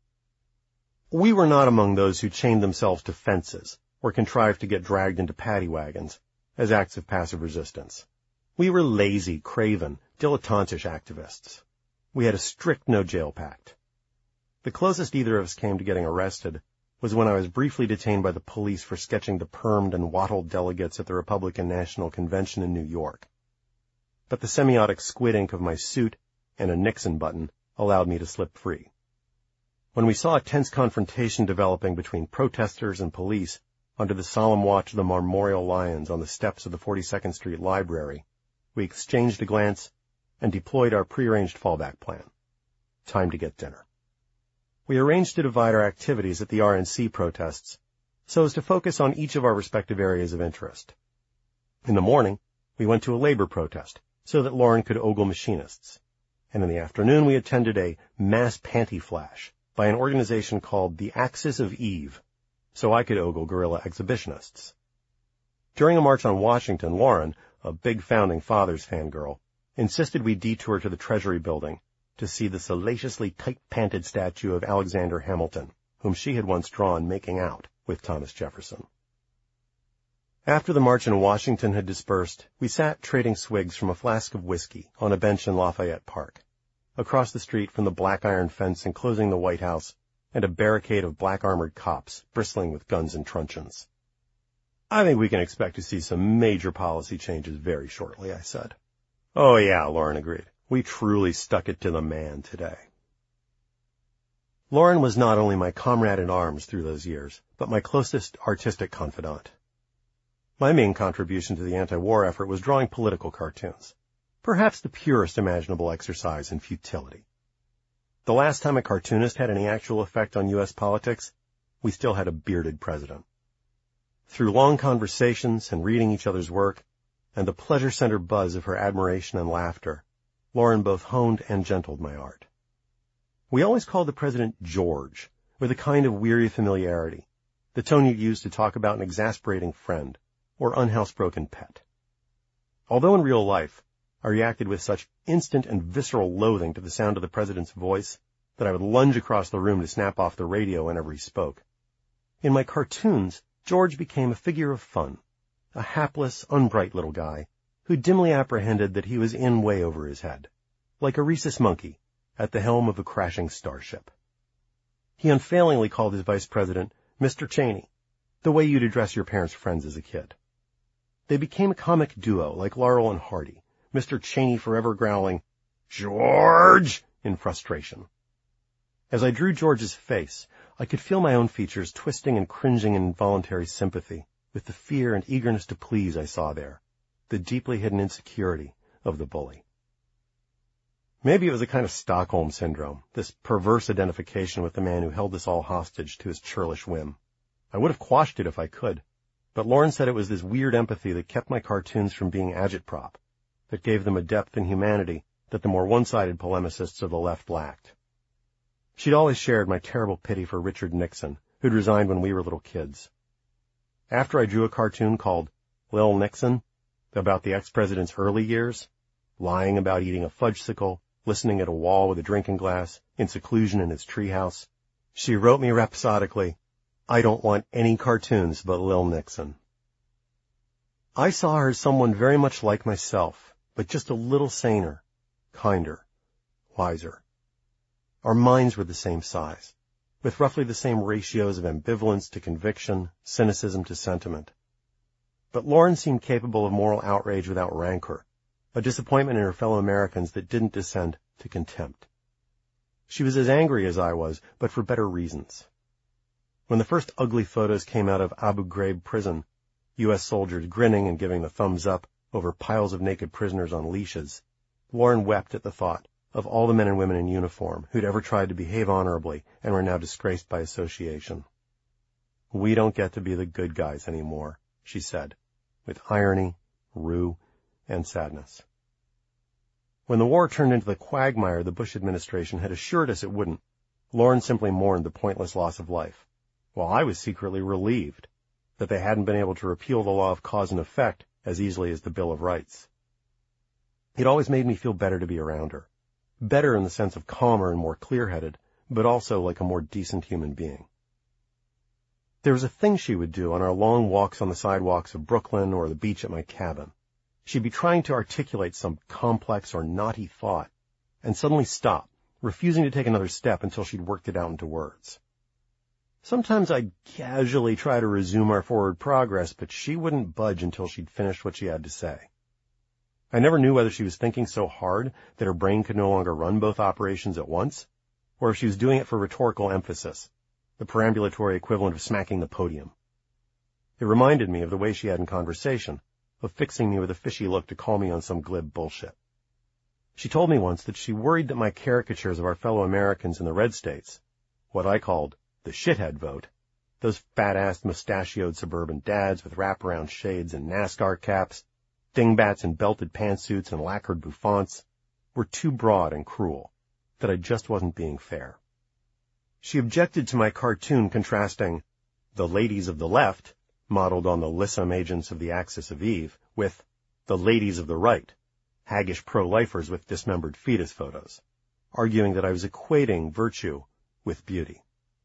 S1: We were not among those who chained themselves to fences or contrived to get dragged into paddy wagons as acts of passive resistance. We were lazy, craven, dilettantish activists. We had a strict no-jail pact. The closest either of us came to getting arrested was when I was briefly detained by the police for sketching the permed and wattled delegates at the Republican National Convention in New York. But the semiotic squid ink of my suit and a Nixon button allowed me to slip free. When we saw a tense confrontation developing between protesters and police under the solemn watch of the Memorial Lions on the steps of the 42nd Street Library, we exchanged a glance and deployed our prearranged fallback plan. Time to get dinner. We arranged to divide our activities at the RNC protests so as to focus on each of our respective areas of interest. In the morning, we went to a labor protest so that Lauren could ogle machinists, and in the afternoon we attended a mass panty flash by an organization called the Axis of Eve, so I could ogle guerrilla exhibitionists. During a march on Washington, Lauren, a big Founding Fathers fangirl, insisted we detour to the Treasury building to see the salaciously tight-panted statue of Alexander Hamilton, whom she had once drawn making out with Thomas Jefferson. After the march in Washington had dispersed, we sat trading swigs from a flask of whiskey on a bench in Lafayette Park, across the street from the black iron fence enclosing the White House and a barricade of black-armored cops bristling with guns and truncheons. "I think we can expect to see some major policy changes very shortly," I said. "Oh yeah," Lauren agreed. "We truly stuck it to the man today." Lauren was not only my comrade in arms through those years, but my closest artistic confidant. My main contribution to the anti-war effort was drawing political cartoons, perhaps the purest imaginable exercise in futility. The last time a cartoonist had any actual effect on U.S. politics, we still had a bearded president. Through long conversations and reading each other's work, and the pleasure-centered buzz of her admiration and laughter, Lauren both honed and gentled my art. We always called the president George, with a kind of weary familiarity, the tone you'd use to talk about an exasperating friend or unhousebroken pet. Although in real life, I reacted with such instant and visceral loathing to the sound of the president's voice that I would lunge across the room to snap off the radio whenever he spoke. In my cartoons, George became a figure of fun, a hapless, unbright little guy who dimly apprehended that he was in way over his head, like a rhesus monkey at the helm of a crashing starship. He unfailingly called his vice president Mr. Cheney, the way you'd address your parents' friends as a kid. They became a comic duo like Laurel and Hardy, Mr. Cheney forever growling, "George!" in frustration. As I drew George's face, I could feel my own features twisting and cringing in involuntary sympathy with the fear and eagerness to please I saw there, the deeply hidden insecurity of the bully. Maybe it was a kind of Stockholm syndrome, this perverse identification with the man who held us all hostage to his churlish whim. I would have quashed it if I could, but Lauren said it was this weird empathy that kept my cartoons from being agitprop, that gave them a depth and humanity that the more one-sided polemicists of the left lacked. She'd always shared my terrible pity for Richard Nixon, who'd resigned when we were little kids. After I drew a cartoon called Lil Nixon, about the ex-president's early years, lying about eating a fudgesicle, listening at a wall with a drinking glass, in seclusion in his treehouse, she wrote me rhapsodically, "I don't want any cartoons but Lil Nixon." I saw her as someone very much like myself, but just a little saner, kinder, wiser. Our minds were the same size, with roughly the same ratios of ambivalence to conviction, cynicism to sentiment. But Lauren seemed capable of moral outrage without rancor, a disappointment in her fellow Americans that didn't descend to contempt. She was as angry as I was, but for better reasons. When the first ugly photos came out of Abu Ghraib prison, U.S. soldiers grinning and giving the thumbs up over piles of naked prisoners on leashes, Lauren wept at the thought of all the men and women in uniform who'd ever tried to behave honorably and were now disgraced by association. "We don't get to be the good guys anymore," she said, with irony, rue, and sadness. When the war turned into the quagmire the Bush administration had assured us it wouldn't, Lauren simply mourned the pointless loss of life, while I was secretly relieved that they hadn't been able to repeal the law of cause and effect as easily as the Bill of Rights. It always made me feel better to be around her. Better in the sense of calmer and more clear-headed, but also like a more decent human being. There was a thing she would do on our long walks on the sidewalks of Brooklyn or the beach at my cabin. She'd be trying to articulate some complex or knotty thought, and suddenly stop, refusing to take another step until she'd worked it out into words. Sometimes I'd casually try to resume our forward progress, but she wouldn't budge until she'd finished what she had to say. I never knew whether she was thinking so hard that her brain could no longer run both operations at once, or if she was doing it for rhetorical emphasis, the perambulatory equivalent of smacking the podium. It reminded me of the way she had in conversation, of fixing me with a fishy look to call me on some glib bullshit. She told me once that she worried that my caricatures of our fellow Americans in the red states, what I called the shithead vote, those fat-assed mustachioed suburban dads with wraparound shades and NASCAR caps, dingbats in belted pantsuits and lacquered bouffants, were too broad and cruel, that I just wasn't being fair. She objected to my cartoon contrasting the ladies of the left, modeled on the lissom agents of the Axis of Eve, with the ladies of the right, haggish pro-lifers with dismembered fetus photos, arguing that I was equating virtue with beauty.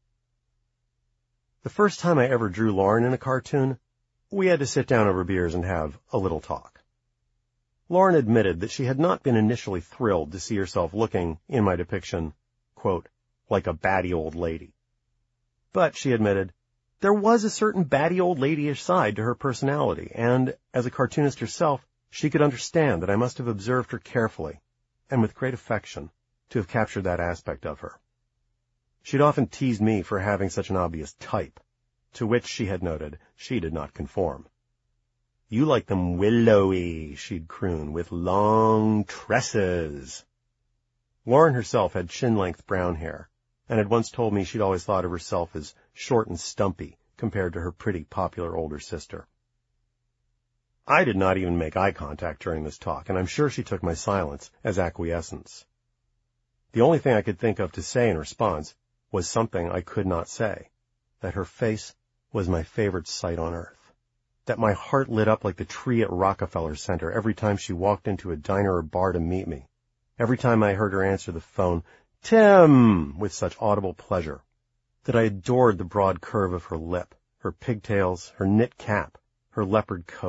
S1: The first time I ever drew Lauren in a cartoon, we had to sit down over beers and have a little talk. Lauren admitted that she had not been initially thrilled to see herself looking, in my depiction, quote, like a batty old lady. But, she admitted, there was a certain batty old ladyish side to her personality, and, as a cartoonist herself, she could understand that I must have observed her carefully, and with great affection, to have captured that aspect of her. She'd often teased me for having such an obvious type, to which, she had noted, she did not conform. "You like them willowy," she'd croon, "with long tresses." Lauren herself had chin-length brown hair, and had once told me she'd always thought of herself as short and stumpy compared to her pretty, popular older sister. I did not even make eye contact during this talk, and I'm sure she took my silence as acquiescence. The only thing I could think of to say in response was something I could not say, that her face was my favorite sight on earth, that my heart lit up like the tree at Rockefeller Center every time she walked into a diner or bar to meet me, every time I heard her answer the phone, "Tim," with such audible pleasure, that I adored the broad curve of her lip, her pigtails, her knit cap, her leopard coat.